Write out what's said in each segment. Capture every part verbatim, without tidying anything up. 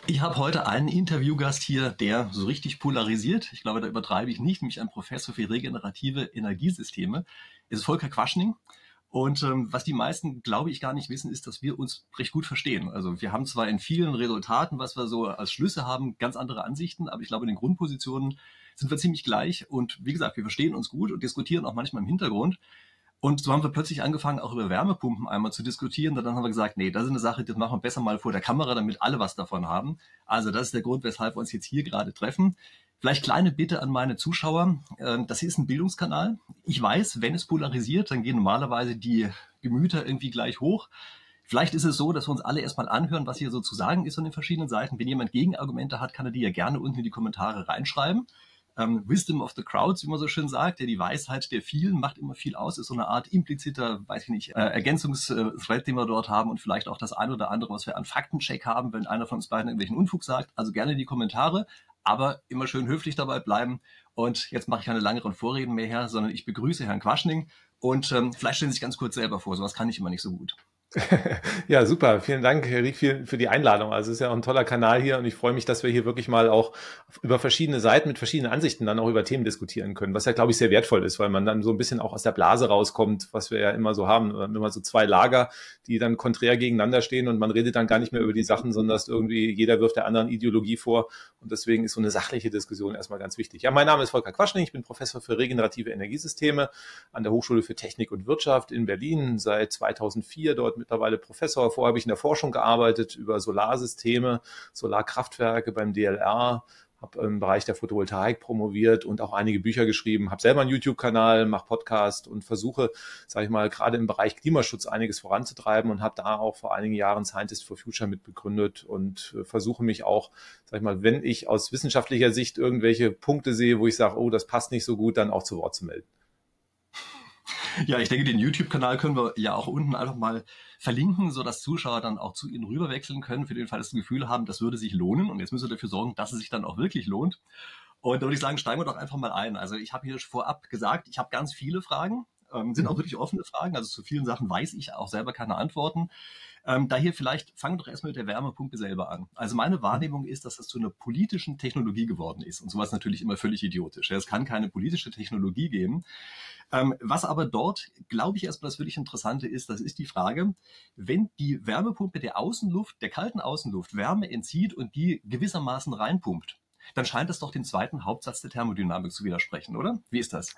Ich habe heute einen Interviewgast hier, der so richtig polarisiert. Ich glaube, da übertreibe ich nicht, nämlich ein Professor für regenerative Energiesysteme. Es ist Volker Quaschning. Und ähm, was die meisten, glaube ich, gar nicht wissen, ist, dass wir uns recht gut verstehen. Also wir haben zwar in vielen Resultaten, was wir so als Schlüsse haben, ganz andere Ansichten, aber ich glaube, in den Grundpositionen sind wir ziemlich gleich. Und wie gesagt, wir verstehen uns gut und diskutieren auch manchmal im Hintergrund. Und so haben wir plötzlich angefangen, auch über Wärmepumpen einmal zu diskutieren. Und dann haben wir gesagt, nee, das ist eine Sache, das machen wir besser mal vor der Kamera, damit alle was davon haben. Also das ist der Grund, weshalb wir uns jetzt hier gerade treffen. Vielleicht kleine Bitte an meine Zuschauer. Das hier ist ein Bildungskanal. Ich weiß, wenn es polarisiert, dann gehen normalerweise die Gemüter irgendwie gleich hoch. Vielleicht ist es so, dass wir uns alle erstmal anhören, was hier so zu sagen ist von den verschiedenen Seiten. Wenn jemand Gegenargumente hat, kann er die ja gerne unten in die Kommentare reinschreiben. Um, Wisdom of the Crowds, wie man so schön sagt, der die Weisheit der vielen macht immer viel aus, ist so eine Art impliziter, weiß ich nicht, äh, Ergänzungsthread, den wir dort haben und vielleicht auch das eine oder andere, was wir an Faktencheck haben, wenn einer von uns beiden irgendwelchen Unfug sagt. Also gerne in die Kommentare, aber immer schön höflich dabei bleiben. Und jetzt mache ich keine langeren Vorreden mehr her, sondern ich begrüße Herrn Quaschning und ähm, vielleicht stellen Sie sich ganz kurz selber vor, sowas kann ich immer nicht so gut. Ja, super. Vielen Dank, Herr Rieck, für die Einladung. Also es ist ja auch ein toller Kanal hier und ich freue mich, dass wir hier wirklich mal auch über verschiedene Seiten mit verschiedenen Ansichten dann auch über Themen diskutieren können, was ja, glaube ich, sehr wertvoll ist, weil man dann so ein bisschen auch aus der Blase rauskommt, was wir ja immer so haben. Immer so zwei Lager, die dann konträr gegeneinander stehen und man redet dann gar nicht mehr über die Sachen, sondern dass irgendwie jeder wirft der anderen Ideologie vor und deswegen ist so eine sachliche Diskussion erstmal ganz wichtig. Ja, mein Name ist Volker Quaschning, ich bin Professor für regenerative Energiesysteme an der Hochschule für Technik und Wirtschaft in Berlin, seit zweitausendvier dort mittlerweile Professor. Vorher habe ich in der Forschung gearbeitet über Solarsysteme, Solarkraftwerke beim D L R, habe im Bereich der Photovoltaik promoviert und auch einige Bücher geschrieben, habe selber einen YouTube-Kanal, mache Podcast und versuche, sage ich mal, gerade im Bereich Klimaschutz einiges voranzutreiben und habe da auch vor einigen Jahren Scientist for Future mitbegründet und versuche mich auch, sage ich mal, wenn ich aus wissenschaftlicher Sicht irgendwelche Punkte sehe, wo ich sage, oh, das passt nicht so gut, dann auch zu Wort zu melden. Ja, ich denke, den YouTube-Kanal können wir ja auch unten einfach mal verlinken, sodass Zuschauer dann auch zu Ihnen rüberwechseln können, für den Fall, dass sie das Gefühl haben, das würde sich lohnen. Und jetzt müssen wir dafür sorgen, dass es sich dann auch wirklich lohnt. Und da würde ich sagen, steigen wir doch einfach mal ein. Also ich habe hier vorab gesagt, ich habe ganz viele Fragen, ähm, sind auch wirklich offene Fragen. Also zu vielen Sachen weiß ich auch selber keine Antworten. Ähm, daher vielleicht fangen wir doch erstmal mit der Wärmepumpe selber an. Also meine Wahrnehmung ist, dass das zu einer politischen Technologie geworden ist. Und sowas natürlich immer völlig idiotisch. Es kann keine politische Technologie geben. Ähm, was aber dort, glaube ich, erstmal das wirklich Interessante ist, das ist die Frage, wenn die Wärmepumpe der Außenluft, der kalten Außenluft Wärme entzieht und die gewissermaßen reinpumpt, dann scheint das doch dem zweiten Hauptsatz der Thermodynamik zu widersprechen, oder? Wie ist das?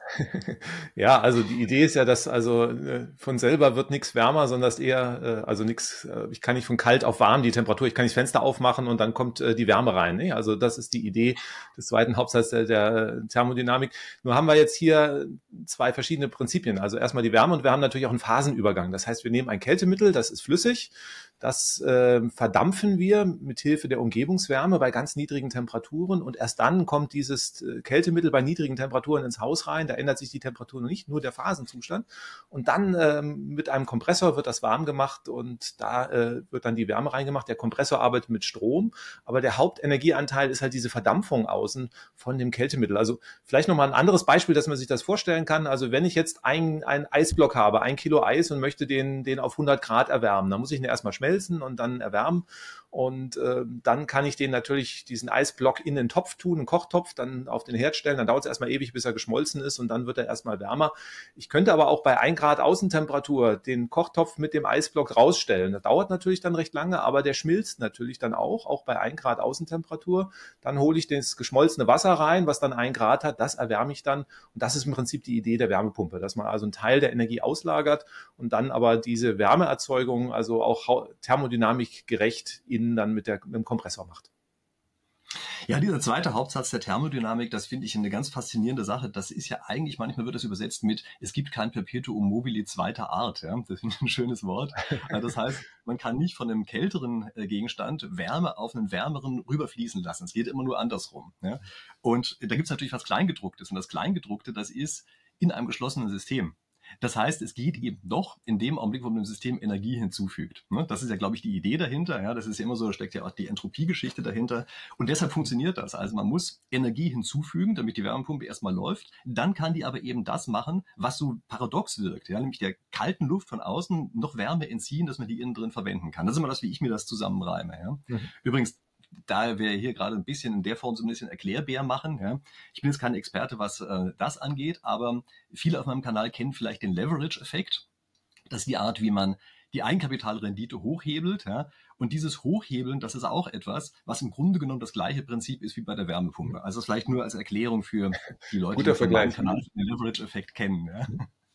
Ja, also die Idee ist ja, dass also von selber wird nichts wärmer, sondern dass eher, also nichts, ich kann nicht von kalt auf warm die Temperatur, ich kann nicht das Fenster aufmachen und dann kommt die Wärme rein. Ne? Also das ist die Idee des zweiten Hauptsatzes der, der Thermodynamik. Nur haben wir jetzt hier zwei verschiedene Prinzipien. Also erstmal die Wärme und wir haben natürlich auch einen Phasenübergang. Das heißt, wir nehmen ein Kältemittel, das ist flüssig, das äh, verdampfen wir mit Hilfe der Umgebungswärme bei ganz niedrigen Temperaturen und erst dann kommt dieses Kältemittel bei niedrigen Temperaturen ins Haus rein. Da ändert sich die Temperatur noch nicht, nur der Phasenzustand. Und dann ähm, mit einem Kompressor wird das warm gemacht und da äh, wird dann die Wärme reingemacht. Der Kompressor arbeitet mit Strom, aber der Hauptenergieanteil ist halt diese Verdampfung außen von dem Kältemittel. Also vielleicht nochmal ein anderes Beispiel, dass man sich das vorstellen kann. Also wenn ich jetzt einen Eisblock habe, ein Kilo Eis und möchte den, den auf hundert Grad erwärmen, dann muss ich ihn erstmal schmelzen und dann erwärmen. Und äh, dann kann ich den natürlich, diesen Eisblock in den Topf tun, einen Kochtopf, dann auf den Herd stellen. Dann dauert es erstmal ewig, bis er geschmolzen ist und dann wird er erstmal wärmer. Ich könnte aber auch bei ein Grad Außentemperatur den Kochtopf mit dem Eisblock rausstellen. Das dauert natürlich dann recht lange, aber der schmilzt natürlich dann auch, auch bei ein Grad Außentemperatur. Dann hole ich das geschmolzene Wasser rein, was dann ein Grad hat, das erwärme ich dann. Und das ist im Prinzip die Idee der Wärmepumpe, dass man also einen Teil der Energie auslagert und dann aber diese Wärmeerzeugung, also auch thermodynamikgerecht in dann mit, der, mit dem Kompressor macht. Ja, dieser zweite Hauptsatz der Thermodynamik, das finde ich eine ganz faszinierende Sache. Das ist ja eigentlich, manchmal wird das übersetzt mit, es gibt kein Perpetuum mobile zweiter Art. Ja? Das finde ich ein schönes Wort. Das heißt, man kann nicht von einem kälteren Gegenstand Wärme auf einen wärmeren rüberfließen lassen. Es geht immer nur andersrum. Ja? Und da gibt es natürlich was Kleingedrucktes. Und das Kleingedruckte, das ist in einem geschlossenen System. Das heißt, es geht eben doch in dem Augenblick, wo man dem System Energie hinzufügt. Das ist ja, glaube ich, die Idee dahinter. Ja, das ist ja immer so, da steckt ja auch die Entropiegeschichte dahinter. Und deshalb funktioniert das. Also man muss Energie hinzufügen, damit die Wärmepumpe erstmal läuft. Dann kann die aber eben das machen, was so paradox wirkt. Ja, nämlich der kalten Luft von außen noch Wärme entziehen, dass man die innen drin verwenden kann. Das ist immer das, wie ich mir das zusammenreime. Ja. Mhm. Übrigens, da wir hier gerade ein bisschen in der Form so ein bisschen Erklärbär machen, ja. Ich bin jetzt kein Experte, was äh, das angeht, aber viele auf meinem Kanal kennen vielleicht den Leverage-Effekt. Das ist die Art, wie man die Eigenkapitalrendite hochhebelt. Ja. Und dieses Hochhebeln, das ist auch etwas, was im Grunde genommen das gleiche Prinzip ist wie bei der Wärmepumpe. Also vielleicht nur als Erklärung für die Leute, Guter die von meinem Vergleich. Kanal den Leverage-Effekt kennen. Ja.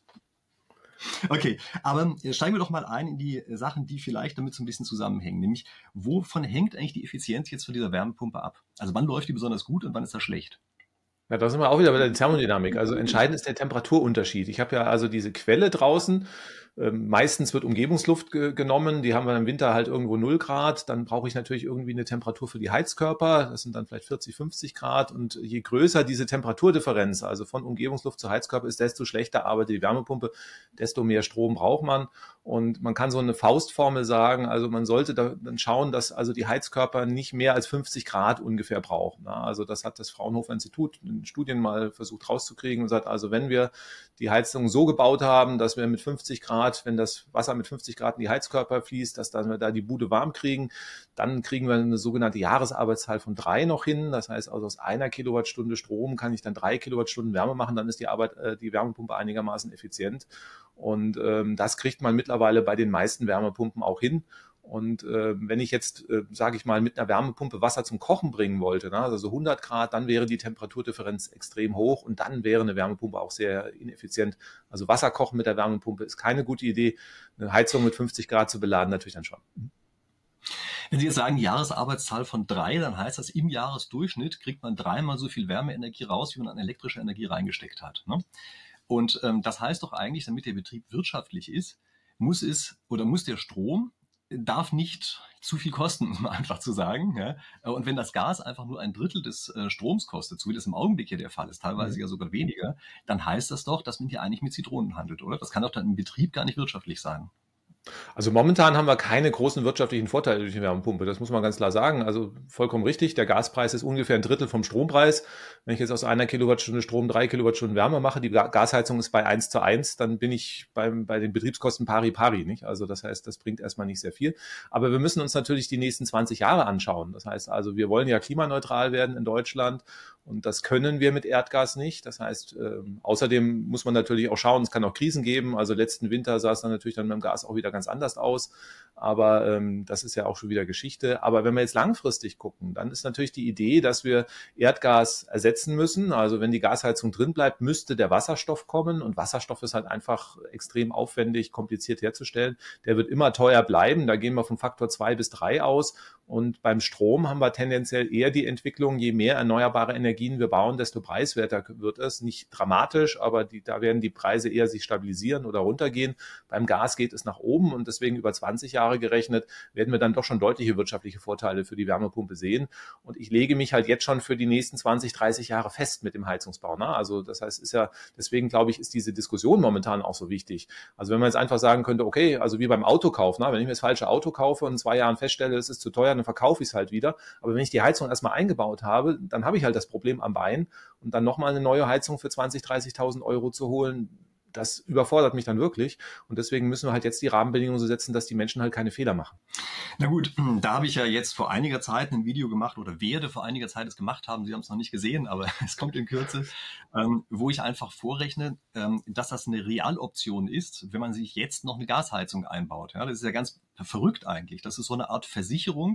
Okay, aber steigen wir doch mal ein in die Sachen, die vielleicht damit so ein bisschen zusammenhängen. Nämlich, wovon hängt eigentlich die Effizienz jetzt von dieser Wärmepumpe ab? Also wann läuft die besonders gut und wann ist das schlecht? Ja, da sind wir auch wieder bei der Thermodynamik. Also entscheidend ist der Temperaturunterschied. Ich habe ja also diese Quelle draußen. Ähm, meistens wird Umgebungsluft ge genommen. Die haben wir im Winter halt irgendwo null Grad. Dann brauche ich natürlich irgendwie eine Temperatur für die Heizkörper. Das sind dann vielleicht vierzig, fünfzig Grad. Und je größer diese Temperaturdifferenz, also von Umgebungsluft zu Heizkörper ist, desto schlechter arbeitet die Wärmepumpe, desto mehr Strom braucht man. Und man kann so eine Faustformel sagen, also man sollte da dann schauen, dass also die Heizkörper nicht mehr als fünfzig Grad ungefähr brauchen. Also das hat das Fraunhofer Institut in Studien mal versucht rauszukriegen und sagt, also wenn wir die Heizung so gebaut haben, dass wir mit fünfzig Grad, wenn das Wasser mit fünfzig Grad in die Heizkörper fließt, dass dann wir da die Bude warm kriegen, dann kriegen wir eine sogenannte Jahresarbeitszahl von drei noch hin. Das heißt, also aus einer Kilowattstunde Strom kann ich dann drei Kilowattstunden Wärme machen, dann ist die Arbeit, äh, die Wärmepumpe einigermaßen effizient. Und ähm, das kriegt man mittlerweile bei den meisten Wärmepumpen auch hin. Und äh, wenn ich jetzt, äh, sage ich mal, mit einer Wärmepumpe Wasser zum Kochen bringen wollte, ne, also so hundert Grad, dann wäre die Temperaturdifferenz extrem hoch und dann wäre eine Wärmepumpe auch sehr ineffizient. Also Wasser kochen mit der Wärmepumpe ist keine gute Idee. Eine Heizung mit fünfzig Grad zu beladen natürlich dann schon. Wenn Sie jetzt sagen, Jahresarbeitszahl von drei, dann heißt das, im Jahresdurchschnitt kriegt man dreimal so viel Wärmeenergie raus, wie man an elektrische Energie reingesteckt hat. Ne? Und ähm, das heißt doch eigentlich, damit der Betrieb wirtschaftlich ist, muss es oder muss der Strom darf nicht zu viel kosten, um einfach zu sagen. Ja? Und wenn das Gas einfach nur ein Drittel des äh, Stroms kostet, so wie das im Augenblick hier der Fall ist, teilweise mhm. ja sogar weniger, dann heißt das doch, dass man hier eigentlich mit Zitronen handelt, oder? Das kann doch dann im Betrieb gar nicht wirtschaftlich sein. Also momentan haben wir keine großen wirtschaftlichen Vorteile durch die Wärmepumpe, das muss man ganz klar sagen. Also vollkommen richtig, der Gaspreis ist ungefähr ein Drittel vom Strompreis. Wenn ich jetzt aus einer Kilowattstunde Strom drei Kilowattstunden Wärme mache, die Gasheizung ist bei eins zu eins, dann bin ich beim, bei den Betriebskosten pari pari, nicht? Also das heißt, das bringt erstmal nicht sehr viel. Aber wir müssen uns natürlich die nächsten zwanzig Jahre anschauen. Das heißt also, wir wollen ja klimaneutral werden in Deutschland. Und das können wir mit Erdgas nicht. Das heißt, äh, außerdem muss man natürlich auch schauen, es kann auch Krisen geben. Also letzten Winter sah es dann natürlich dann beim Gas auch wieder ganz anders aus. Aber ähm, das ist ja auch schon wieder Geschichte. Aber wenn wir jetzt langfristig gucken, dann ist natürlich die Idee, dass wir Erdgas ersetzen müssen. Also wenn die Gasheizung drin bleibt, müsste der Wasserstoff kommen. Und Wasserstoff ist halt einfach extrem aufwendig, kompliziert herzustellen. Der wird immer teuer bleiben. Da gehen wir vom Faktor zwei bis drei aus. Und beim Strom haben wir tendenziell eher die Entwicklung, je mehr erneuerbare Energien wir bauen, desto preiswerter wird es. Nicht dramatisch, aber die, da werden die Preise eher sich stabilisieren oder runtergehen. Beim Gas geht es nach oben und deswegen über zwanzig Jahre gerechnet werden wir dann doch schon deutliche wirtschaftliche Vorteile für die Wärmepumpe sehen. Und ich lege mich halt jetzt schon für die nächsten zwanzig, dreißig Jahre fest mit dem Heizungsbau. Ne? Also das heißt, ist ja, deswegen glaube ich, ist diese Diskussion momentan auch so wichtig. Also wenn man jetzt einfach sagen könnte, okay, also wie beim Autokauf, ne? Wenn ich mir das falsche Auto kaufe und in zwei Jahren feststelle, es ist zu teuer, dann verkaufe ich es halt wieder. Aber wenn ich die Heizung erstmal eingebaut habe, dann habe ich halt das Problem am Bein und dann nochmal eine neue Heizung für zwanzigtausend, dreißigtausend Euro zu holen, das überfordert mich dann wirklich. Und deswegen müssen wir halt jetzt die Rahmenbedingungen so setzen, dass die Menschen halt keine Fehler machen. Na gut, da habe ich ja jetzt vor einiger Zeit ein Video gemacht oder werde vor einiger Zeit es gemacht haben. Sie haben es noch nicht gesehen, aber es kommt in Kürze, ähm, wo ich einfach vorrechne, ähm, dass das eine Realoption ist, wenn man sich jetzt noch eine Gasheizung einbaut. Ja, das ist ja ganz verrückt eigentlich. Das ist so eine Art Versicherung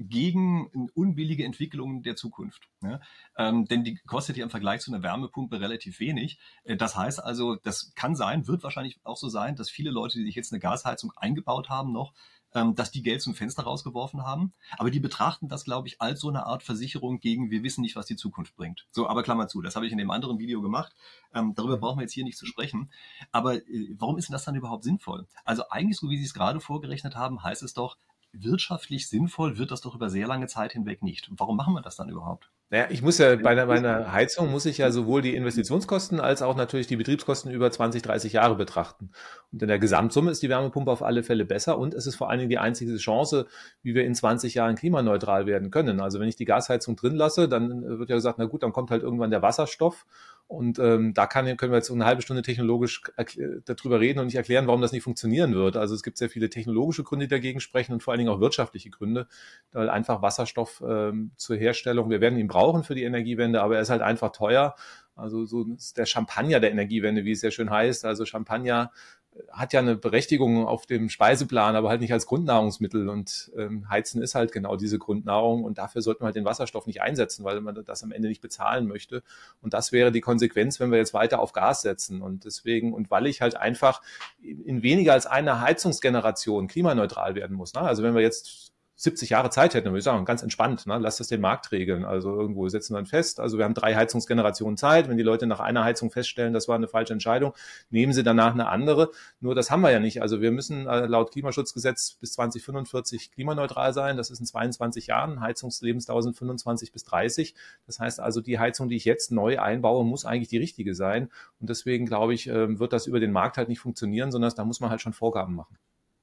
gegen unbillige Entwicklungen der Zukunft. Ja? Ähm, denn die kostet ja im Vergleich zu einer Wärmepumpe relativ wenig. Äh, das heißt also, das kann sein, wird wahrscheinlich auch so sein, dass viele Leute, die sich jetzt eine Gasheizung eingebaut haben noch, ähm, dass die Geld zum Fenster rausgeworfen haben. Aber die betrachten das, glaube ich, als so eine Art Versicherung gegen, wir wissen nicht, was die Zukunft bringt. So, aber Klammer zu, das habe ich in dem anderen Video gemacht. Ähm, darüber brauchen wir jetzt hier nicht zu sprechen. Aber äh, warum ist denn das dann überhaupt sinnvoll? Also eigentlich, so wie Sie es gerade vorgerechnet haben, heißt es doch, wirtschaftlich sinnvoll wird das doch über sehr lange Zeit hinweg nicht. Warum machen wir das dann überhaupt? Naja, ich muss ja bei einer, bei einer Heizung muss ich ja sowohl die Investitionskosten als auch natürlich die Betriebskosten über zwanzig, dreißig Jahre betrachten. Und in der Gesamtsumme ist die Wärmepumpe auf alle Fälle besser und es ist vor allen Dingen die einzige Chance, wie wir in zwanzig Jahren klimaneutral werden können. Also wenn ich die Gasheizung drin lasse, dann wird ja gesagt, na gut, dann kommt halt irgendwann der Wasserstoff. Und ähm, da kann, können wir jetzt eine halbe Stunde technologisch darüber reden und nicht erklären, warum das nicht funktionieren wird. Also es gibt sehr viele technologische Gründe, die dagegen sprechen und vor allen Dingen auch wirtschaftliche Gründe, weil einfach Wasserstoff ähm, zur Herstellung, wir werden ihn brauchen für die Energiewende, aber er ist halt einfach teuer. Also so ist der Champagner der Energiewende, wie es ja schön heißt. Also Champagner hat ja eine Berechtigung auf dem Speiseplan, aber halt nicht als Grundnahrungsmittel. Und ähm, Heizen ist halt genau diese Grundnahrung. Und dafür sollten wir halt den Wasserstoff nicht einsetzen, weil man das am Ende nicht bezahlen möchte. Und das wäre die Konsequenz, wenn wir jetzt weiter auf Gas setzen. Und deswegen, und weil ich halt einfach in weniger als einer Heizungsgeneration klimaneutral werden muss. Ne? Also wenn wir jetzt siebzig Jahre Zeit hätten, dann würde ich sagen, ganz entspannt, ne? Lass das den Markt regeln. Also irgendwo setzen wir dann fest. Also wir haben drei Heizungsgenerationen Zeit. Wenn die Leute nach einer Heizung feststellen, das war eine falsche Entscheidung, nehmen sie danach eine andere. Nur das haben wir ja nicht. Also wir müssen äh, laut Klimaschutzgesetz bis zwanzig fünfundvierzig klimaneutral sein. Das ist in zweiundzwanzig Jahren. Heizungslebensdauer sind fünfundzwanzig bis dreißig. Das heißt also, die Heizung, die ich jetzt neu einbaue, muss eigentlich die richtige sein. Und deswegen glaube ich, äh, wird das über den Markt halt nicht funktionieren, sondern da muss man halt schon Vorgaben machen.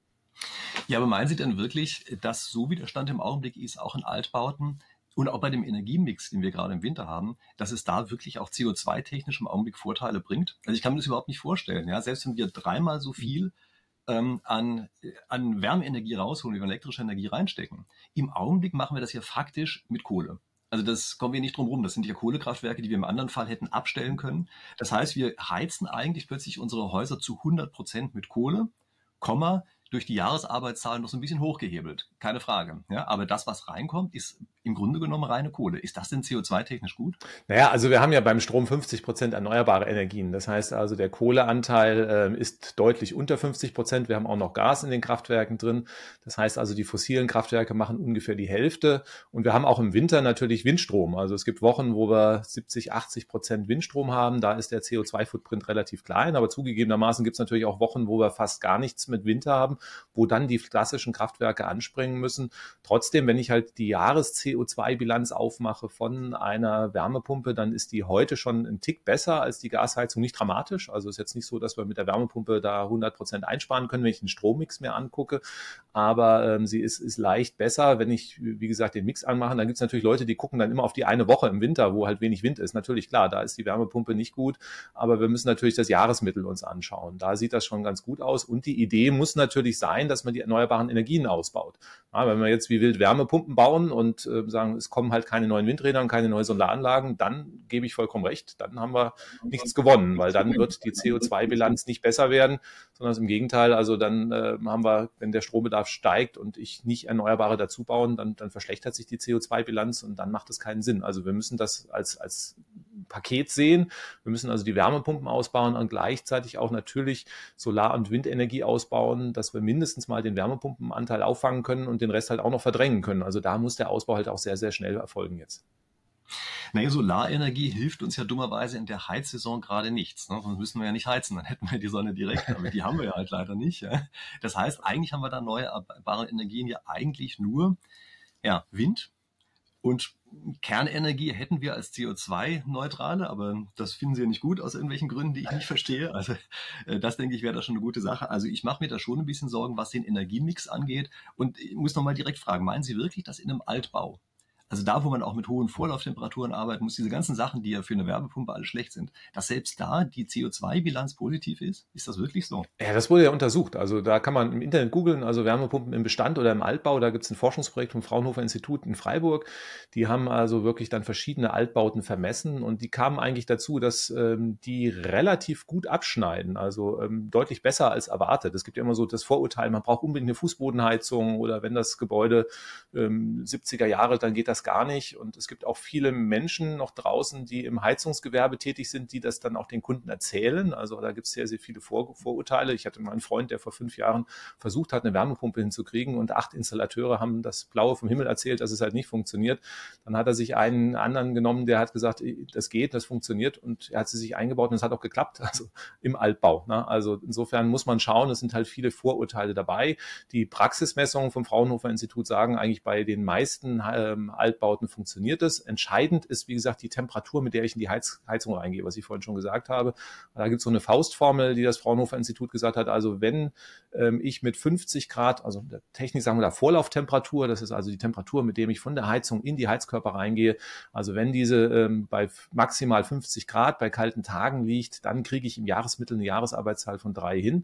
Ja, aber meinen Sie denn wirklich, dass so wie der Stand im Augenblick ist, auch in Altbauten und auch bei dem Energiemix, den wir gerade im Winter haben, dass es da wirklich auch C O zwei technisch im Augenblick Vorteile bringt? Also ich kann mir das überhaupt nicht vorstellen. Ja? Selbst wenn wir dreimal so viel ähm, an, an Wärmeenergie rausholen, wie wir elektrische Energie reinstecken, im Augenblick machen wir das ja faktisch mit Kohle. Also das kommen wir nicht drum rum. Das sind ja Kohlekraftwerke, die wir im anderen Fall hätten abstellen können. Das heißt, wir heizen eigentlich plötzlich unsere Häuser zu hundert Prozent mit Kohle, Komma, durch die Jahresarbeitszahlen noch so ein bisschen hochgehebelt. Keine Frage. Ja, aber das, was reinkommt, ist im Grunde genommen reine Kohle. Ist das denn C O zwei technisch gut? Naja, also wir haben ja beim Strom fünfzig Prozent erneuerbare Energien. Das heißt also, der Kohleanteil äh, ist deutlich unter fünfzig Prozent. Wir haben auch noch Gas in den Kraftwerken drin. Das heißt also, die fossilen Kraftwerke machen ungefähr die Hälfte. Und wir haben auch im Winter natürlich Windstrom. Also es gibt Wochen, wo wir siebzig, achtzig Prozent Windstrom haben. Da ist der C O zwei Footprint relativ klein. Aber zugegebenermaßen gibt es natürlich auch Wochen, wo wir fast gar nichts mit Winter haben, wo dann die klassischen Kraftwerke anspringen müssen. Trotzdem, wenn ich halt die Jahres-C O zwei Bilanz aufmache von einer Wärmepumpe, dann ist die heute schon ein Tick besser als die Gasheizung. Nicht dramatisch. Also ist jetzt nicht so, dass wir mit der Wärmepumpe da hundert Prozent einsparen können, wenn ich den Strommix mir angucke. Aber ähm, sie ist, ist leicht besser, wenn ich, wie gesagt, den Mix anmache. Dann gibt es natürlich Leute, die gucken dann immer auf die eine Woche im Winter, wo halt wenig Wind ist. Natürlich, klar, da ist die Wärmepumpe nicht gut. Aber wir müssen natürlich das Jahresmittel uns anschauen. Da sieht das schon ganz gut aus. Und die Idee muss natürlich sein, dass man die erneuerbaren Energien ausbaut. Ja, wenn wir jetzt wie wild Wärmepumpen bauen und äh, sagen, es kommen halt keine neuen Windräder und keine neuen Solaranlagen, dann gebe ich vollkommen recht, dann haben wir nichts gewonnen, weil dann wird die C O zwei Bilanz nicht besser werden, sondern im Gegenteil, also dann äh, haben wir, wenn der Strombedarf steigt und ich nicht Erneuerbare dazu bauen, dann, dann verschlechtert sich die C O zwei Bilanz und dann macht es keinen Sinn. Also wir müssen das als, als Paket sehen. Wir müssen also die Wärmepumpen ausbauen und gleichzeitig auch natürlich Solar- und Windenergie ausbauen, dass wir mindestens mal den Wärmepumpenanteil auffangen können und den Rest halt auch noch verdrängen können. Also da muss der Ausbau halt auch sehr, sehr schnell erfolgen jetzt. Naja, Solarenergie hilft uns ja dummerweise in der Heizsaison gerade nichts. Ne? Sonst müssen wir ja nicht heizen, dann hätten wir die Sonne direkt, aber die haben wir ja halt leider nicht. Ja? Das heißt, eigentlich haben wir da erneuerbare Energien ja eigentlich nur ja, Wind und Kernenergie hätten wir als C O zwei Neutrale, aber das finden Sie ja nicht gut aus irgendwelchen Gründen, die ich nicht verstehe. Also das, denke ich, wäre da schon eine gute Sache. Also ich mache mir da schon ein bisschen Sorgen, was den Energiemix angeht. Und ich muss nochmal direkt fragen, meinen Sie wirklich, dass in einem Altbau, also da, wo man auch mit hohen Vorlauftemperaturen arbeiten muss, diese ganzen Sachen, die ja für eine Wärmepumpe alle schlecht sind, dass selbst da die C O zwei Bilanz positiv ist? Ist das wirklich so? Ja, das wurde ja untersucht. Also da kann man im Internet googeln, also Wärmepumpen im Bestand oder im Altbau. Da gibt es ein Forschungsprojekt vom Fraunhofer Institut in Freiburg. Die haben also wirklich dann verschiedene Altbauten vermessen und die kamen eigentlich dazu, dass ähm, die relativ gut abschneiden, also ähm, deutlich besser als erwartet. Es gibt ja immer so das Vorurteil, man braucht unbedingt eine Fußbodenheizung oder wenn das Gebäude ähm, siebziger Jahre, dann geht das gar nicht. Und es gibt auch viele Menschen noch draußen, die im Heizungsgewerbe tätig sind, die das dann auch den Kunden erzählen. Also da gibt es sehr, sehr viele Vor- Vorurteile. Ich hatte mal einen Freund, der vor fünf Jahren versucht hat, eine Wärmepumpe hinzukriegen und acht Installateure haben das Blaue vom Himmel erzählt, dass es halt nicht funktioniert. Dann hat er sich einen anderen genommen, der hat gesagt, das geht, das funktioniert und er hat sie sich eingebaut und es hat auch geklappt, also im Altbau. Ne? Also insofern muss man schauen, es sind halt viele Vorurteile dabei. Die Praxismessungen vom Fraunhofer Institut sagen eigentlich bei den meisten ähm, Altbauten funktioniert es. Entscheidend ist, wie gesagt, die Temperatur, mit der ich in die Heiz Heizung reingehe, was ich vorhin schon gesagt habe. Da gibt es so eine Faustformel, die das Fraunhofer Institut gesagt hat. Also wenn ähm, ich mit fünfzig Grad, also der Technik sagen wir da Vorlauftemperatur, das ist also die Temperatur, mit der ich von der Heizung in die Heizkörper reingehe. Also wenn diese ähm, bei maximal fünfzig Grad bei kalten Tagen liegt, dann kriege ich im Jahresmittel eine Jahresarbeitszahl von drei hin.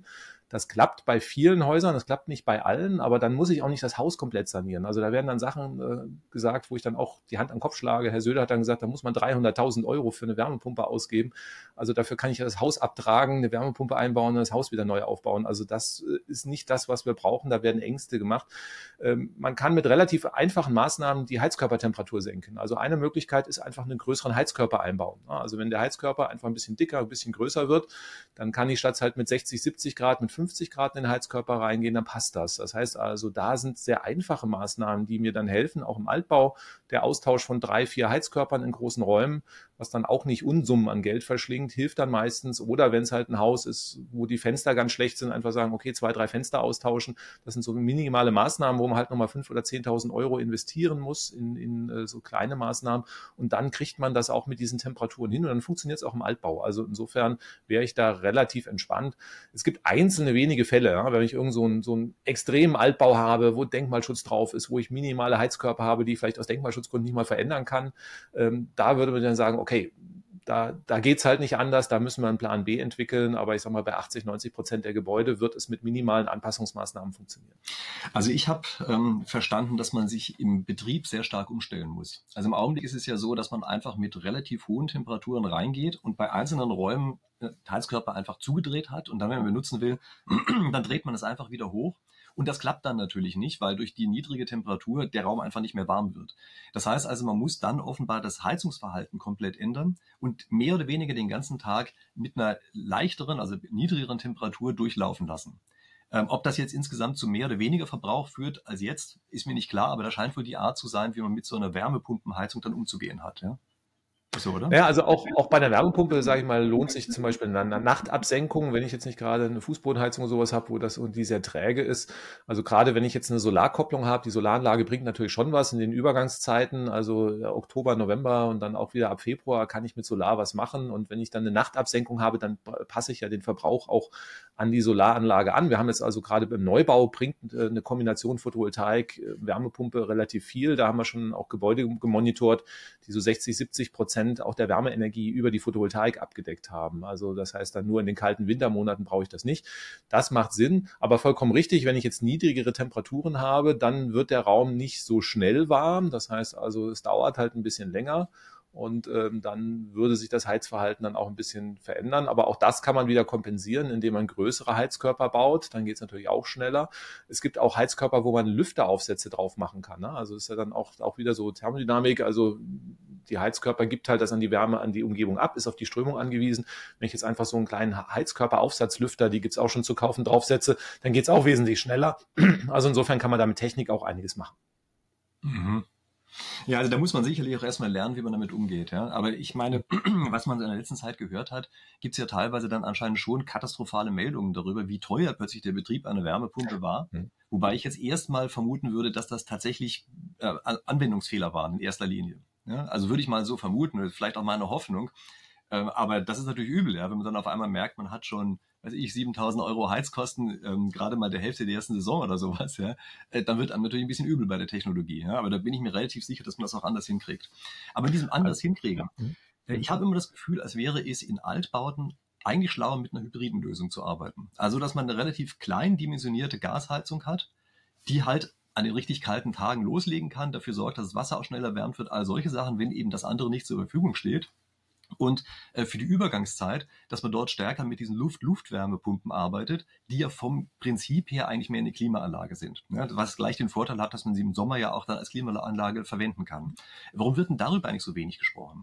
Das klappt bei vielen Häusern, das klappt nicht bei allen, aber dann muss ich auch nicht das Haus komplett sanieren. Also da werden dann Sachen äh, gesagt, wo ich dann auch die Hand an den Kopf schlage. Herr Söder hat dann gesagt, da muss man dreihunderttausend Euro für eine Wärmepumpe ausgeben. Also dafür kann ich das Haus abtragen, eine Wärmepumpe einbauen und das Haus wieder neu aufbauen. Also das ist nicht das, was wir brauchen. Da werden Ängste gemacht. Ähm, man kann mit relativ einfachen Maßnahmen die Heizkörpertemperatur senken. Also eine Möglichkeit ist einfach einen größeren Heizkörper einbauen. Also wenn der Heizkörper einfach ein bisschen dicker, ein bisschen größer wird, dann kann ich statt halt mit sechzig, siebzig Grad, mit fünfzig Grad in den Heizkörper reingehen, dann passt das. Das heißt also, da sind sehr einfache Maßnahmen, die mir dann helfen, auch im Altbau, der Austausch von drei, vier Heizkörpern in großen Räumen, was dann auch nicht Unsummen an Geld verschlingt, hilft dann meistens. Oder wenn es halt ein Haus ist, wo die Fenster ganz schlecht sind, einfach sagen, okay, zwei, drei Fenster austauschen. Das sind so minimale Maßnahmen, wo man halt nochmal fünftausend oder zehntausend Euro investieren muss in, in äh, so kleine Maßnahmen. Und dann kriegt man das auch mit diesen Temperaturen hin und dann funktioniert es auch im Altbau. Also insofern wäre ich da relativ entspannt. Es gibt einzelne wenige Fälle, ja, wenn ich irgend so einen, so einen extremen Altbau habe, wo Denkmalschutz drauf ist, wo ich minimale Heizkörper habe, die ich vielleicht aus Denkmalschutzgründen nicht mal verändern kann. Ähm, da würde man dann sagen, okay, Da, da geht es halt nicht anders, da müssen wir einen Plan B entwickeln, aber ich sage mal, bei achtzig, neunzig Prozent der Gebäude wird es mit minimalen Anpassungsmaßnahmen funktionieren. Also ich habe ähm, verstanden, dass man sich im Betrieb sehr stark umstellen muss. Also im Augenblick ist es ja so, dass man einfach mit relativ hohen Temperaturen reingeht und bei einzelnen Räumen äh, Heizkörper einfach zugedreht hat und dann, wenn man benutzen will, dann dreht man es einfach wieder hoch. Und das klappt dann natürlich nicht, weil durch die niedrige Temperatur der Raum einfach nicht mehr warm wird. Das heißt also, man muss dann offenbar das Heizungsverhalten komplett ändern und mehr oder weniger den ganzen Tag mit einer leichteren, also niedrigeren Temperatur durchlaufen lassen. Ähm, ob das jetzt insgesamt zu mehr oder weniger Verbrauch führt als jetzt, ist mir nicht klar, aber das scheint wohl die Art zu sein, wie man mit so einer Wärmepumpenheizung dann umzugehen hat, ja? So, oder? Ja, also auch, auch bei der Wärmepumpe, sage ich mal, lohnt sich zum Beispiel eine, eine Nachtabsenkung, wenn ich jetzt nicht gerade eine Fußbodenheizung oder sowas habe, wo das irgendwie sehr träge ist. Also gerade wenn ich jetzt eine Solarkopplung habe, die Solaranlage bringt natürlich schon was in den Übergangszeiten, also Oktober, November und dann auch wieder ab Februar kann ich mit Solar was machen. Und wenn ich dann eine Nachtabsenkung habe, dann passe ich ja den Verbrauch auch an die Solaranlage an. Wir haben jetzt also gerade beim Neubau bringt eine Kombination Photovoltaik, Wärmepumpe relativ viel. Da haben wir schon auch Gebäude gemonitort, die so sechzig, siebzig Prozent auch der Wärmeenergie über die Photovoltaik abgedeckt haben. Also das heißt dann nur in den kalten Wintermonaten brauche ich das nicht. Das macht Sinn, aber vollkommen richtig, wenn ich jetzt niedrigere Temperaturen habe, dann wird der Raum nicht so schnell warm. Das heißt also, es dauert halt ein bisschen länger. Und ähm, dann würde sich das Heizverhalten dann auch ein bisschen verändern. Aber auch das kann man wieder kompensieren, indem man größere Heizkörper baut. Dann geht es natürlich auch schneller. Es gibt auch Heizkörper, wo man Lüfteraufsätze drauf machen kann. Ne? Also ist ja dann auch, auch wieder so Thermodynamik. Also die Heizkörper gibt halt das an die Wärme, an die Umgebung ab, ist auf die Strömung angewiesen. Wenn ich jetzt einfach so einen kleinen Heizkörperaufsatzlüfter, die gibt es auch schon zu kaufen, draufsetze, dann geht es auch wesentlich schneller. Also insofern kann man da mit Technik auch einiges machen. Mhm. Ja, also da muss man sicherlich auch erstmal lernen, wie man damit umgeht. Ja? Aber ich meine, was man in der letzten Zeit gehört hat, gibt es ja teilweise dann anscheinend schon katastrophale Meldungen darüber, wie teuer plötzlich der Betrieb einer Wärmepumpe war. Mhm. Wobei ich jetzt erstmal vermuten würde, dass das tatsächlich äh, Anwendungsfehler waren in erster Linie. Ja? Also würde ich mal so vermuten, vielleicht auch meine Hoffnung. Ähm, aber das ist natürlich übel, ja? Wenn man dann auf einmal merkt, man hat schon, weiß ich, siebentausend Euro Heizkosten, ähm, gerade mal der Hälfte der ersten Saison oder sowas, ja, äh, dann wird einem natürlich ein bisschen übel bei der Technologie. Ja? Aber da bin ich mir relativ sicher, dass man das auch anders hinkriegt. Aber in diesem anders hinkriegen, äh, ich habe immer das Gefühl, als wäre es in Altbauten eigentlich schlauer, mit einer hybriden Lösung zu arbeiten. Also, dass man eine relativ klein dimensionierte Gasheizung hat, die halt an den richtig kalten Tagen loslegen kann, dafür sorgt, dass das Wasser auch schneller wärmt wird, all solche Sachen, wenn eben das andere nicht zur Verfügung steht. Und äh, für die Übergangszeit, dass man dort stärker mit diesen Luft-Luftwärmepumpen arbeitet, die ja vom Prinzip her eigentlich mehr eine Klimaanlage sind. Ja, was gleich den Vorteil hat, dass man sie im Sommer ja auch dann als Klimaanlage verwenden kann. Warum wird denn darüber eigentlich so wenig gesprochen?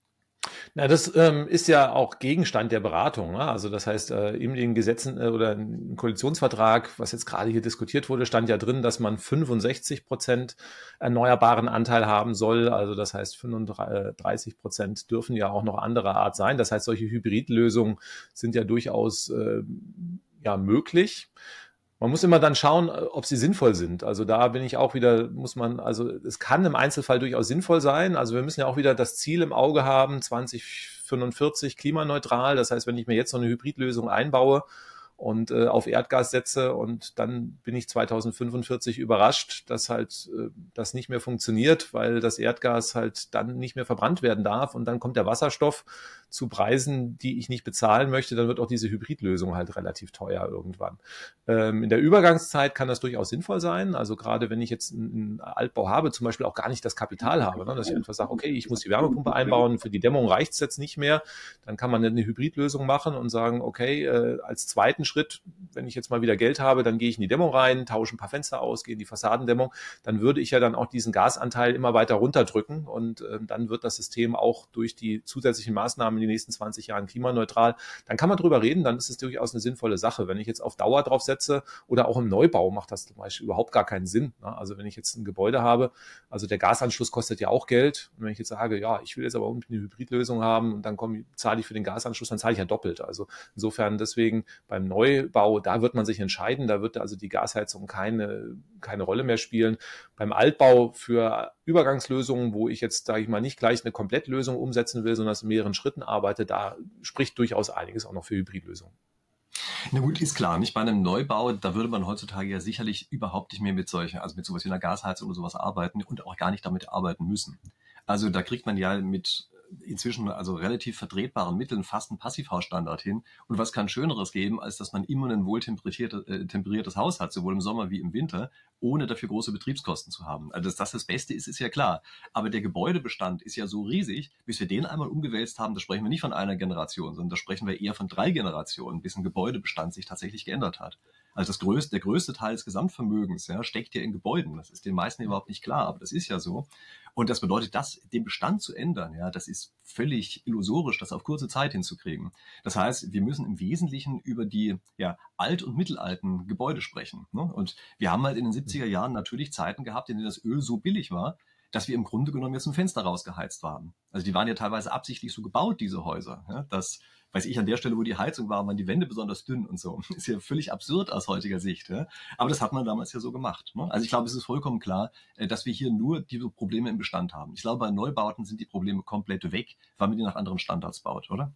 Na, das ähm, ist ja auch Gegenstand der Beratung. Ne? Also das heißt, äh, in den Gesetzen äh, oder im Koalitionsvertrag, was jetzt gerade hier diskutiert wurde, stand ja drin, dass man fünfundsechzig Prozent erneuerbaren Anteil haben soll. Also das heißt, fünfunddreißig Prozent dürfen ja auch noch anderer Art sein. Das heißt, solche Hybridlösungen sind ja durchaus äh, ja, möglich. Man muss immer dann schauen, ob sie sinnvoll sind. Also da bin ich auch wieder, muss man, also es kann im Einzelfall durchaus sinnvoll sein. Also wir müssen ja auch wieder das Ziel im Auge haben, zwanzig fünfundvierzig klimaneutral. Das heißt, wenn ich mir jetzt so eine Hybridlösung einbaue und äh, auf Erdgas setze und dann bin ich zweitausendfünfundvierzig überrascht, dass halt äh, das nicht mehr funktioniert, weil das Erdgas halt dann nicht mehr verbrannt werden darf und dann kommt der Wasserstoff zu Preisen, die ich nicht bezahlen möchte, dann wird auch diese Hybridlösung halt relativ teuer irgendwann. Ähm, in der Übergangszeit kann das durchaus sinnvoll sein, also gerade wenn ich jetzt einen Altbau habe, zum Beispiel auch gar nicht das Kapital habe, ne, dass ich einfach sage, okay, ich muss die Wärmepumpe einbauen, für die Dämmung reicht es jetzt nicht mehr, dann kann man eine Hybridlösung machen und sagen, okay, äh, als zweiten Schritt, wenn ich jetzt mal wieder Geld habe, dann gehe ich in die Dämmung rein, tausche ein paar Fenster aus, gehe in die Fassadendämmung, dann würde ich ja dann auch diesen Gasanteil immer weiter runterdrücken und äh, dann wird das System auch durch die zusätzlichen Maßnahmen in den nächsten zwanzig Jahren klimaneutral. Dann kann man drüber reden, dann ist es durchaus eine sinnvolle Sache. Wenn ich jetzt auf Dauer drauf setze oder auch im Neubau macht das zum Beispiel überhaupt gar keinen Sinn. Ne? Also wenn ich jetzt ein Gebäude habe, also der Gasanschluss kostet ja auch Geld und wenn ich jetzt sage, ja, ich will jetzt aber unbedingt eine Hybridlösung haben und dann komme, zahle ich für den Gasanschluss, dann zahle ich ja doppelt. Also insofern deswegen beim Neubau, da wird man sich entscheiden, da wird also die Gasheizung keine, keine Rolle mehr spielen. Beim Altbau für Übergangslösungen, wo ich jetzt, sage ich mal, nicht gleich eine Komplettlösung umsetzen will, sondern in mehreren Schritten arbeite, da spricht durchaus einiges auch noch für Hybridlösungen. Na gut, ist klar, nicht bei einem Neubau, da würde man heutzutage ja sicherlich überhaupt nicht mehr mit solchen, also mit sowas wie einer Gasheizung oder sowas arbeiten und auch gar nicht damit arbeiten müssen. Also da kriegt man ja mit inzwischen also relativ vertretbaren Mitteln fast einen Passivhausstandard hin. Und was kann Schöneres geben, als dass man immer ein wohltemperiertes äh, temperiertes Haus hat, sowohl im Sommer wie im Winter, ohne dafür große Betriebskosten zu haben. Also dass das das Beste ist, ist ja klar. Aber der Gebäudebestand ist ja so riesig, bis wir den einmal umgewälzt haben, da sprechen wir nicht von einer Generation, sondern da sprechen wir eher von drei Generationen, bis ein Gebäudebestand sich tatsächlich geändert hat. Also das größte, der größte Teil des Gesamtvermögens ja, steckt ja in Gebäuden. Das ist den meisten überhaupt nicht klar, aber das ist ja so. Und das bedeutet, das, den Bestand zu ändern, ja, das ist völlig illusorisch, das auf kurze Zeit hinzukriegen. Das heißt, wir müssen im Wesentlichen über die ja, alt- und mittelalten Gebäude sprechen. Ne? Und wir haben halt in den siebziger Jahren natürlich Zeiten gehabt, in denen das Öl so billig war, dass wir im Grunde genommen jetzt ein Fenster rausgeheizt waren. Also die waren ja teilweise absichtlich so gebaut, diese Häuser. Ja, dass, weiß ich, an der Stelle, wo die Heizung war, waren die Wände besonders dünn und so. Ist ja völlig absurd aus heutiger Sicht. Ja? Aber das hat man damals ja so gemacht. Ne? Also ich glaube, es ist vollkommen klar, dass wir hier nur diese Probleme im Bestand haben. Ich glaube, bei Neubauten sind die Probleme komplett weg, weil man die nach anderen Standards baut, oder?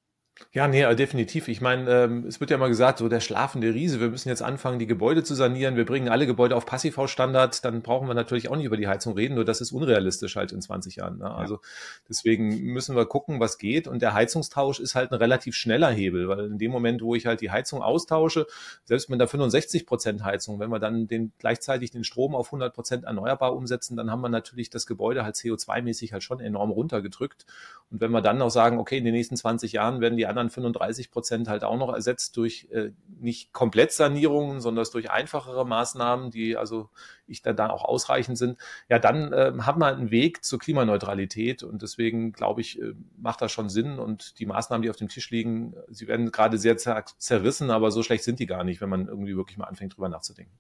Ja, nee, definitiv. Ich meine, ähm, es wird ja immer gesagt, so der schlafende Riese, wir müssen jetzt anfangen, die Gebäude zu sanieren. Wir bringen alle Gebäude auf Passivhausstandard, dann brauchen wir natürlich auch nicht über die Heizung reden, nur das ist unrealistisch halt in zwanzig Jahren. Ne? Ja. Also deswegen müssen wir gucken, was geht. Und der Heizungstausch ist halt ein relativ schneller Hebel, weil in dem Moment, wo ich halt die Heizung austausche, selbst mit der fünfundsechzig Prozent Heizung, wenn wir dann den, gleichzeitig den Strom auf hundert Prozent erneuerbar umsetzen, dann haben wir natürlich das Gebäude halt C O zwei mäßig halt schon enorm runtergedrückt. Und wenn wir dann noch sagen, okay, in den nächsten zwanzig Jahren werden die anderen fünfunddreißig Prozent halt auch noch ersetzt durch äh, nicht Komplettsanierungen, sondern durch einfachere Maßnahmen, die also ich dann da auch ausreichend sind, ja, dann äh, haben wir einen Weg zur Klimaneutralität und deswegen glaube ich, äh, macht das schon Sinn und die Maßnahmen, die auf dem Tisch liegen, sie werden gerade sehr zer- zerrissen, aber so schlecht sind die gar nicht, wenn man irgendwie wirklich mal anfängt, drüber nachzudenken.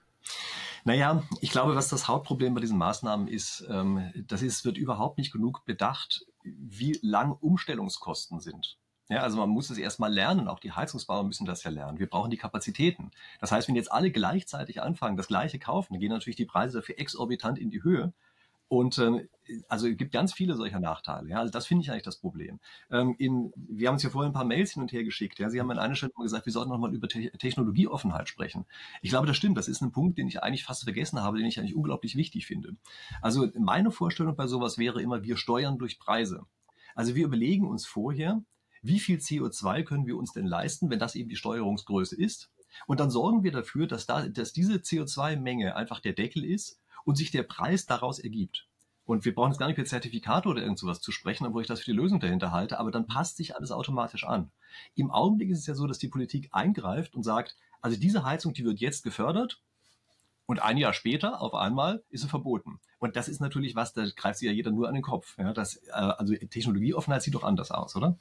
Naja, ich glaube, was das Hauptproblem bei diesen Maßnahmen ist, ähm, das ist, wird überhaupt nicht genug bedacht, wie lang Umstellungskosten sind. Ja, also man muss es erstmal lernen, auch die Heizungsbauer müssen das ja lernen. Wir brauchen die Kapazitäten. Das heißt, wenn jetzt alle gleichzeitig anfangen, das Gleiche kaufen, dann gehen natürlich die Preise dafür exorbitant in die Höhe. Und ähm, also es gibt ganz viele solcher Nachteile. Ja, also das finde ich eigentlich das Problem. Ähm, in, wir haben uns ja vorhin ein paar Mails hin und her geschickt. Ja, Sie haben an einer Stelle mal gesagt, wir sollten nochmal über Te- Technologieoffenheit sprechen. Ich glaube, das stimmt. Das ist ein Punkt, den ich eigentlich fast vergessen habe, den ich eigentlich unglaublich wichtig finde. Also meine Vorstellung bei sowas wäre immer, wir steuern durch Preise. Also wir überlegen uns vorher, wie viel C O zwei können wir uns denn leisten, wenn das eben die Steuerungsgröße ist. Und dann sorgen wir dafür, dass, da, dass diese C O zwei Menge einfach der Deckel ist und sich der Preis daraus ergibt. Und wir brauchen jetzt gar nicht für Zertifikate oder irgend sowas zu sprechen, obwohl ich das für die Lösung dahinter halte, aber dann passt sich alles automatisch an. Im Augenblick ist es ja so, dass die Politik eingreift und sagt, also diese Heizung, die wird jetzt gefördert und ein Jahr später auf einmal ist sie verboten. Und das ist natürlich was, da greift sich ja jeder nur an den Kopf. Ja, das, äh, also Technologieoffenheit sieht doch anders aus, oder?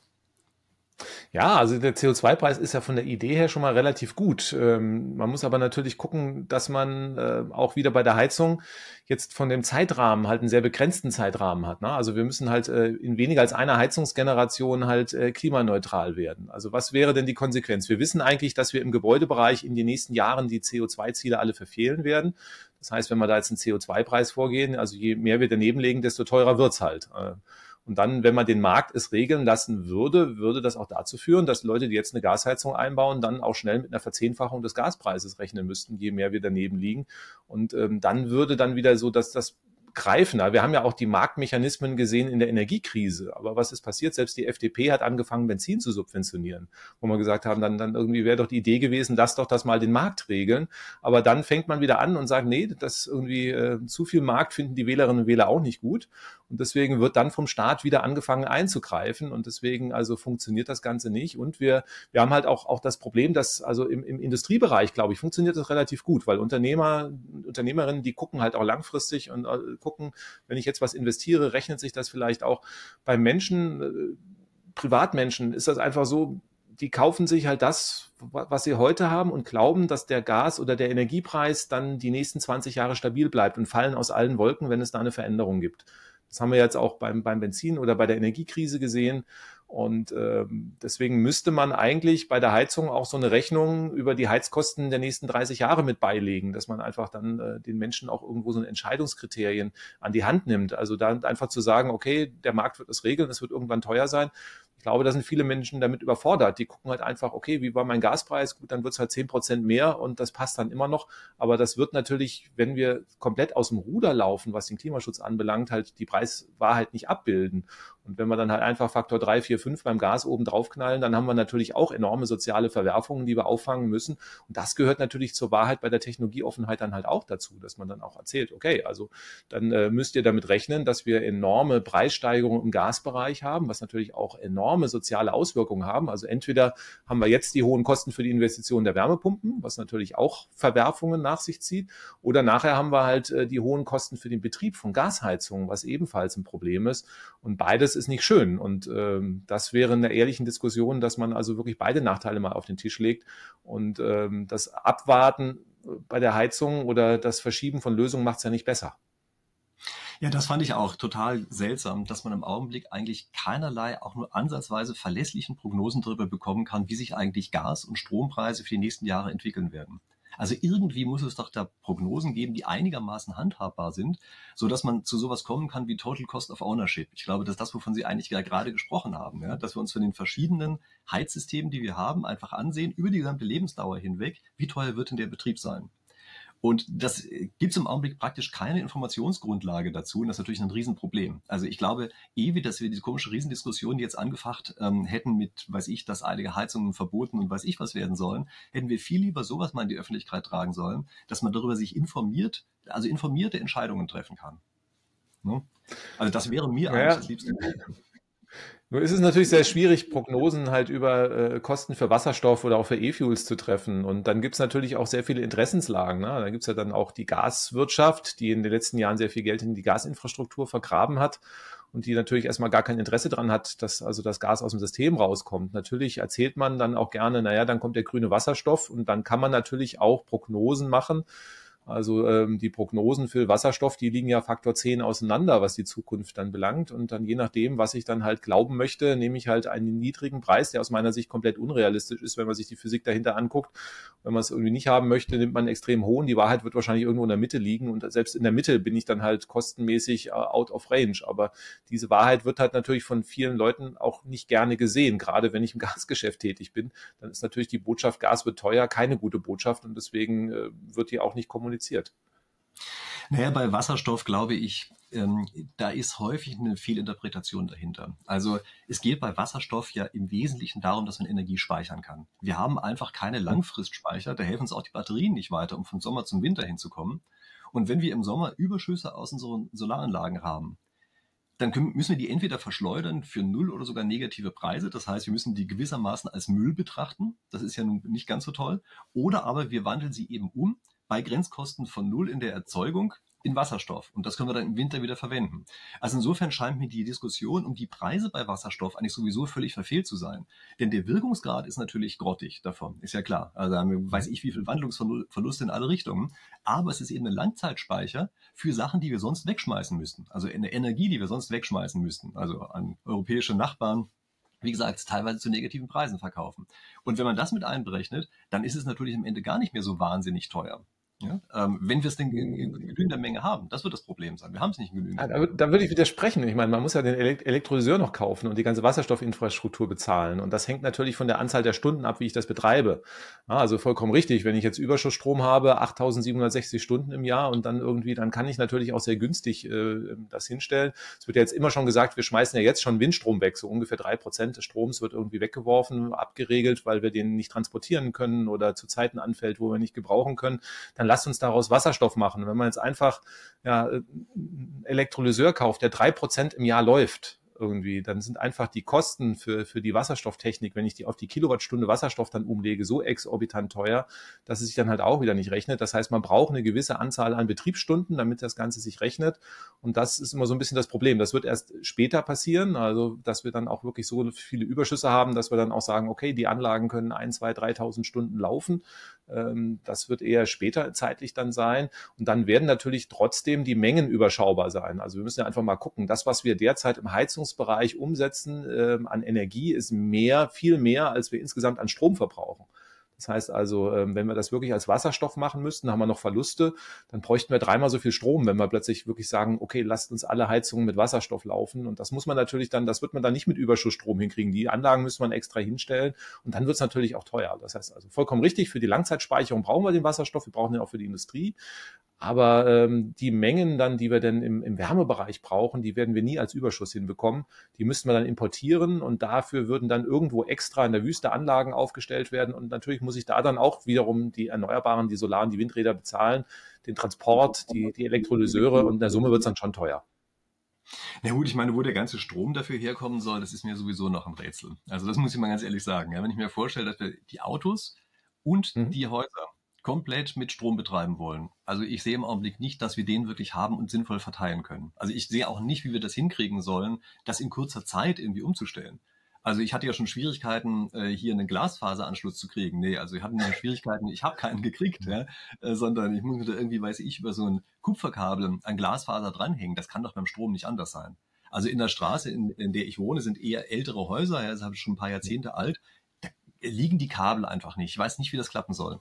Ja, also der C O zwei Preis ist ja von der Idee her schon mal relativ gut. Ähm, man muss aber natürlich gucken, dass man äh, auch wieder bei der Heizung jetzt von dem Zeitrahmen halt einen sehr begrenzten Zeitrahmen hat. Ne? Also wir müssen halt äh, in weniger als einer Heizungsgeneration halt äh, klimaneutral werden. Also was wäre denn die Konsequenz? Wir wissen eigentlich, dass wir im Gebäudebereich in den nächsten Jahren die C O zwei Ziele alle verfehlen werden. Das heißt, wenn wir da jetzt einen C O zwei Preis vorgehen, also je mehr wir daneben legen, desto teurer wird's halt. Äh, Und dann, wenn man den Markt es regeln lassen würde, würde das auch dazu führen, dass Leute, die jetzt eine Gasheizung einbauen, dann auch schnell mit einer Verzehnfachung des Gaspreises rechnen müssten, je mehr wir daneben liegen. Und ähm, dann würde dann wieder so, dass das greifen. Wir haben ja auch die Marktmechanismen gesehen in der Energiekrise. Aber was ist passiert? Selbst die F D P hat angefangen, Benzin zu subventionieren, wo wir gesagt haben, dann, dann irgendwie wäre doch die Idee gewesen, lass doch das mal den Markt regeln. Aber dann fängt man wieder an und sagt, nee, das irgendwie äh, zu viel Markt finden die Wählerinnen und Wähler auch nicht gut. Und deswegen wird dann vom Staat wieder angefangen einzugreifen. Und deswegen also funktioniert das Ganze nicht. Und wir, wir haben halt auch, auch das Problem, dass also im, im Industriebereich, glaube ich, funktioniert das relativ gut, weil Unternehmer, Unternehmerinnen, die gucken halt auch langfristig und äh, gucken, wenn ich jetzt was investiere, rechnet sich das vielleicht auch. Bei Menschen, äh, Privatmenschen ist das einfach so, die kaufen sich halt das, was sie heute haben und glauben, dass der Gas- oder der Energiepreis dann die nächsten zwanzig Jahre stabil bleibt und fallen aus allen Wolken, wenn es da eine Veränderung gibt. Das haben wir jetzt auch beim, beim Benzin oder bei der Energiekrise gesehen. Und ähm, deswegen müsste man eigentlich bei der Heizung auch so eine Rechnung über die Heizkosten der nächsten dreißig Jahre mit beilegen, dass man einfach dann äh, den Menschen auch irgendwo so eine Entscheidungskriterien an die Hand nimmt. Also da einfach zu sagen, okay, der Markt wird es regeln, es wird irgendwann teuer sein. Ich glaube, da sind viele Menschen damit überfordert. Die gucken halt einfach, okay, wie war mein Gaspreis? Gut, dann wird es halt zehn Prozent mehr und das passt dann immer noch. Aber das wird natürlich, wenn wir komplett aus dem Ruder laufen, was den Klimaschutz anbelangt, halt die Preiswahrheit nicht abbilden. Und wenn wir dann halt einfach Faktor drei, vier, fünf beim Gas oben draufknallen, dann haben wir natürlich auch enorme soziale Verwerfungen, die wir auffangen müssen. Und das gehört natürlich zur Wahrheit bei der Technologieoffenheit dann halt auch dazu, dass man dann auch erzählt, okay, also dann äh, müsst ihr damit rechnen, dass wir enorme Preissteigerungen im Gasbereich haben, was natürlich auch enorme soziale Auswirkungen haben. Also entweder haben wir jetzt die hohen Kosten für die Investition der Wärmepumpen, was natürlich auch Verwerfungen nach sich zieht, oder nachher haben wir halt äh, die hohen Kosten für den Betrieb von Gasheizungen, was ebenfalls ein Problem ist. Und beides ist nicht schön. Und ähm, das wäre in der ehrlichen Diskussion, dass man also wirklich beide Nachteile mal auf den Tisch legt und ähm, das Abwarten bei der Heizung oder das Verschieben von Lösungen macht es ja nicht besser. Ja, das fand ich auch total seltsam, dass man im Augenblick eigentlich keinerlei, auch nur ansatzweise verlässlichen Prognosen darüber bekommen kann, wie sich eigentlich Gas- und Strompreise für die nächsten Jahre entwickeln werden. Also irgendwie muss es doch da Prognosen geben, die einigermaßen handhabbar sind, so dass man zu sowas kommen kann wie Total Cost of Ownership. Ich glaube, das ist das, wovon Sie eigentlich ja gerade gesprochen haben, ja? Dass wir uns von den verschiedenen Heizsystemen, die wir haben, einfach ansehen, über die gesamte Lebensdauer hinweg, wie teuer wird denn der Betrieb sein? Und das gibt es im Augenblick praktisch keine Informationsgrundlage dazu. Und das ist natürlich ein Riesenproblem. Also ich glaube, ehe wir, dass wir diese komische Riesendiskussion jetzt angefacht ähm, hätten mit, weiß ich, dass eilige Heizungen verboten und weiß ich was werden sollen, hätten wir viel lieber sowas mal in die Öffentlichkeit tragen sollen, dass man darüber sich informiert, also informierte Entscheidungen treffen kann. Ne? Also das wäre mir Ja. eigentlich das Liebste. Nur ist es natürlich sehr schwierig, Prognosen halt über äh, Kosten für Wasserstoff oder auch für E-Fuels zu treffen. Und dann gibt es natürlich auch sehr viele Interessenslagen. Ne? Da gibt es ja dann auch die Gaswirtschaft, die in den letzten Jahren sehr viel Geld in die Gasinfrastruktur vergraben hat und die natürlich erstmal gar kein Interesse daran hat, dass also das Gas aus dem System rauskommt. Natürlich erzählt man dann auch gerne, naja, dann kommt der grüne Wasserstoff und dann kann man natürlich auch Prognosen machen. Also ähm, die Prognosen für Wasserstoff, die liegen ja Faktor zehn auseinander, was die Zukunft dann belangt. Und dann je nachdem, was ich dann halt glauben möchte, nehme ich halt einen niedrigen Preis, der aus meiner Sicht komplett unrealistisch ist, wenn man sich die Physik dahinter anguckt. Wenn man es irgendwie nicht haben möchte, nimmt man einen extrem hohen. Die Wahrheit wird wahrscheinlich irgendwo in der Mitte liegen. Und selbst in der Mitte bin ich dann halt kostenmäßig out of range. Aber diese Wahrheit wird halt natürlich von vielen Leuten auch nicht gerne gesehen. Gerade wenn ich im Gasgeschäft tätig bin, dann ist natürlich die Botschaft, Gas wird teuer, keine gute Botschaft. Und deswegen äh, wird die auch nicht kommuniziert. Naja, bei Wasserstoff glaube ich, ähm, da ist häufig eine Fehlinterpretation dahinter. Also es geht bei Wasserstoff ja im Wesentlichen darum, dass man Energie speichern kann. Wir haben einfach keine Langfristspeicher, da helfen uns auch die Batterien nicht weiter, um von Sommer zum Winter hinzukommen. Und wenn wir im Sommer Überschüsse aus unseren Solaranlagen haben, dann können, müssen wir die entweder verschleudern für null oder sogar negative Preise. Das heißt, wir müssen die gewissermaßen als Müll betrachten. Das ist ja nun nicht ganz so toll. Oder aber wir wandeln sie eben um bei Grenzkosten von null in der Erzeugung in Wasserstoff. Und das können wir dann im Winter wieder verwenden. Also insofern scheint mir die Diskussion um die Preise bei Wasserstoff eigentlich sowieso völlig verfehlt zu sein. Denn der Wirkungsgrad ist natürlich grottig davon, ist ja klar. Also weiß ich, wie viel Wandlungsverluste in alle Richtungen. Aber es ist eben ein Langzeitspeicher für Sachen, die wir sonst wegschmeißen müssten. Also eine Energie, die wir sonst wegschmeißen müssten. Also an europäische Nachbarn, wie gesagt, teilweise zu negativen Preisen verkaufen. Und wenn man das mit einberechnet, dann ist es natürlich am Ende gar nicht mehr so wahnsinnig teuer. Ja? Ähm, wenn wir es denn in, in genügender Menge haben, das wird das Problem sein. Wir haben es nicht in genügender Ja, da, Menge. würd- da würde ich widersprechen. Ich meine, man muss ja den Elekt Elektrolyseur noch kaufen und die ganze Wasserstoffinfrastruktur bezahlen. Und das hängt natürlich von der Anzahl der Stunden ab, wie ich das betreibe. Ja, also vollkommen richtig. Wenn ich jetzt Überschussstrom habe, achttausendsiebenhundertsechzig Stunden im Jahr und dann irgendwie, dann kann ich natürlich auch sehr günstig äh, das hinstellen. Es wird ja jetzt immer schon gesagt, wir schmeißen ja jetzt schon Windstrom weg. So ungefähr drei Prozent des Stroms wird irgendwie weggeworfen, abgeregelt, weil wir den nicht transportieren können oder zu Zeiten anfällt, wo wir nicht gebrauchen können. Dann lasst uns daraus Wasserstoff machen. Wenn man jetzt einfach ja, Elektrolyseur kauft, der drei Prozent im Jahr läuft irgendwie, dann sind einfach die Kosten für, für die Wasserstofftechnik, wenn ich die auf die Kilowattstunde Wasserstoff dann umlege, so exorbitant teuer, dass es sich dann halt auch wieder nicht rechnet. Das heißt, man braucht eine gewisse Anzahl an Betriebsstunden, damit das Ganze sich rechnet. Und das ist immer so ein bisschen das Problem. Das wird erst später passieren, also dass wir dann auch wirklich so viele Überschüsse haben, dass wir dann auch sagen, okay, die Anlagen können ein, zwei, dreitausend Stunden laufen. Das wird eher später zeitlich dann sein. Und dann werden natürlich trotzdem die Mengen überschaubar sein. Also wir müssen ja einfach mal gucken, das, was wir derzeit im Heizungsbereich umsetzen äh, an Energie, ist mehr, viel mehr, als wir insgesamt an Strom verbrauchen. Das heißt also, wenn wir das wirklich als Wasserstoff machen müssten, haben wir noch Verluste, dann bräuchten wir dreimal so viel Strom, wenn wir plötzlich wirklich sagen, okay, lasst uns alle Heizungen mit Wasserstoff laufen. Und das muss man natürlich dann, das wird man dann nicht mit Überschussstrom hinkriegen. Die Anlagen müsste man extra hinstellen und dann wird es natürlich auch teuer. Das heißt also vollkommen richtig, für die Langzeitspeicherung brauchen wir den Wasserstoff, wir brauchen den auch für die Industrie. Aber ähm, die Mengen dann, die wir dann im, im Wärmebereich brauchen, die werden wir nie als Überschuss hinbekommen. Die müssten wir dann importieren und dafür würden dann irgendwo extra in der Wüste Anlagen aufgestellt werden. Und natürlich muss ich da dann auch wiederum die Erneuerbaren, die Solar- und die Windräder bezahlen, den Transport, die, die Elektrolyseure und in der Summe wird es dann schon teuer. Na gut, ich meine, wo der ganze Strom dafür herkommen soll, das ist mir sowieso noch ein Rätsel. Also das muss ich mal ganz ehrlich sagen. Ja, wenn ich mir vorstelle, dass wir die Autos und Mhm. die Häuser komplett mit Strom betreiben wollen. Also ich sehe im Augenblick nicht, dass wir den wirklich haben und sinnvoll verteilen können. Also ich sehe auch nicht, wie wir das hinkriegen sollen, das in kurzer Zeit irgendwie umzustellen. Also ich hatte ja schon Schwierigkeiten, hier einen Glasfaseranschluss zu kriegen. Nee, also ich hatte nur Schwierigkeiten, ich habe keinen gekriegt, ja, sondern ich muss mir da irgendwie, weiß ich, über so ein Kupferkabel an Glasfaser dranhängen. Das kann doch beim Strom nicht anders sein. Also in der Straße, in, in der ich wohne, sind eher ältere Häuser, ja, das habe ich schon ein paar Jahrzehnte alt. Da liegen die Kabel einfach nicht. Ich weiß nicht, wie das klappen soll.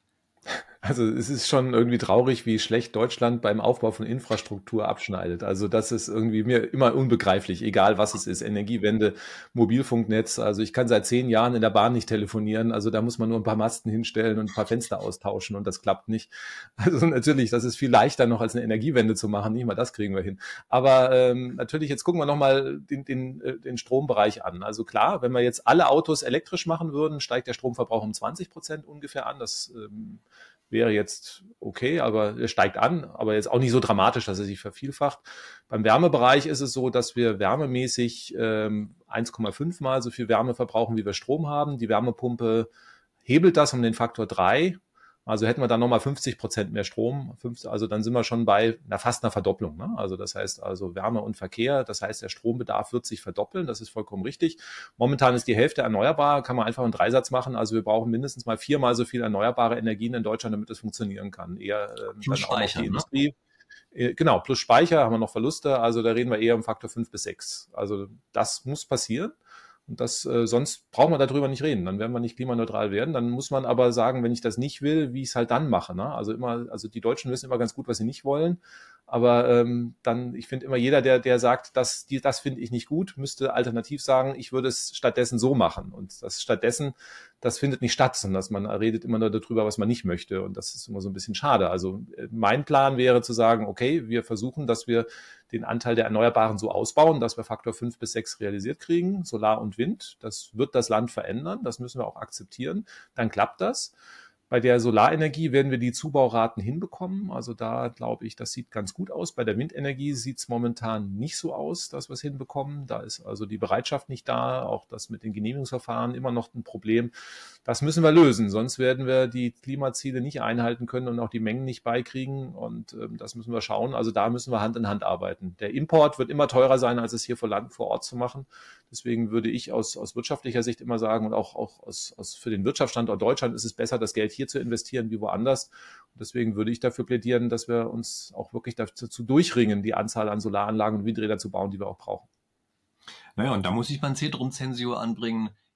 Also es ist schon irgendwie traurig, wie schlecht Deutschland beim Aufbau von Infrastruktur abschneidet. Also das ist irgendwie mir immer unbegreiflich, egal was es ist. Energiewende, Mobilfunknetz. Also ich kann seit zehn Jahren in der Bahn nicht telefonieren. Also da muss man nur ein paar Masten hinstellen und ein paar Fenster austauschen und das klappt nicht. Also natürlich, das ist viel leichter noch als eine Energiewende zu machen. Nicht mal das kriegen wir hin. Aber ähm, natürlich, jetzt gucken wir nochmal den, den, den Strombereich an. Also klar, wenn wir jetzt alle Autos elektrisch machen würden, steigt der Stromverbrauch um zwanzig Prozent ungefähr an. Das ähm, wäre jetzt okay, aber er steigt an, aber jetzt auch nicht so dramatisch, dass er sich vervielfacht. Beim Wärmebereich ist es so, dass wir wärmemäßig ähm, eins Komma fünf Mal so viel Wärme verbrauchen, wie wir Strom haben. Die Wärmepumpe hebelt das um den Faktor drei. Also hätten wir dann nochmal fünfzig Prozent mehr Strom, also dann sind wir schon bei na, fast einer Verdopplung. Ne? Also das heißt also Wärme und Verkehr, das heißt der Strombedarf wird sich verdoppeln, das ist vollkommen richtig. Momentan ist die Hälfte erneuerbar, kann man einfach einen Dreisatz machen. Also wir brauchen mindestens mal viermal so viel erneuerbare Energien in Deutschland, damit es funktionieren kann. Eher ähm, Plus dann auch noch die Speichern, ne? Industrie. Äh, Genau, plus Speicher haben wir noch Verluste, also da reden wir eher um Faktor fünf bis sechs. Also das muss passieren. Und das, äh, sonst brauchen wir darüber nicht reden. Dann werden wir nicht klimaneutral werden. Dann muss man aber sagen, wenn ich das nicht will, wie ich es halt dann mache. Ne? Also immer, also die Deutschen wissen immer ganz gut, was sie nicht wollen. Aber ähm, dann, ich finde immer jeder, der, der sagt, das, die, das finde ich nicht gut, müsste alternativ sagen, ich würde es stattdessen so machen. Und das stattdessen, das findet nicht statt, sondern dass man redet immer nur darüber, was man nicht möchte. Und das ist immer so ein bisschen schade. Also äh, mein Plan wäre zu sagen, okay, wir versuchen, dass wir den Anteil der Erneuerbaren so ausbauen, dass wir Faktor fünf bis sechs realisiert kriegen, Solar und Wind. Das wird das Land verändern, das müssen wir auch akzeptieren. Dann klappt das. Bei der Solarenergie werden wir die Zubauraten hinbekommen. Also da glaube ich, das sieht ganz gut aus. Bei der Windenergie sieht es momentan nicht so aus, dass wir es hinbekommen. Da ist also die Bereitschaft nicht da. Auch das mit den Genehmigungsverfahren immer noch ein Problem. Das müssen wir lösen. Sonst werden wir die Klimaziele nicht einhalten können und auch die Mengen nicht beikriegen. Und äh, das müssen wir schauen. Also da müssen wir Hand in Hand arbeiten. Der Import wird immer teurer sein, als es hier vor Land, vor Ort zu machen. Deswegen würde ich aus, aus wirtschaftlicher Sicht immer sagen und auch, auch aus, aus für den Wirtschaftsstandort Deutschland ist es besser, das Geld hier zu investieren wie woanders. Und deswegen würde ich dafür plädieren, dass wir uns auch wirklich dazu durchringen, die Anzahl an Solaranlagen und Windrädern zu bauen, die wir auch brauchen. Naja, und da muss ich mein Cedrum Censeo anbringen.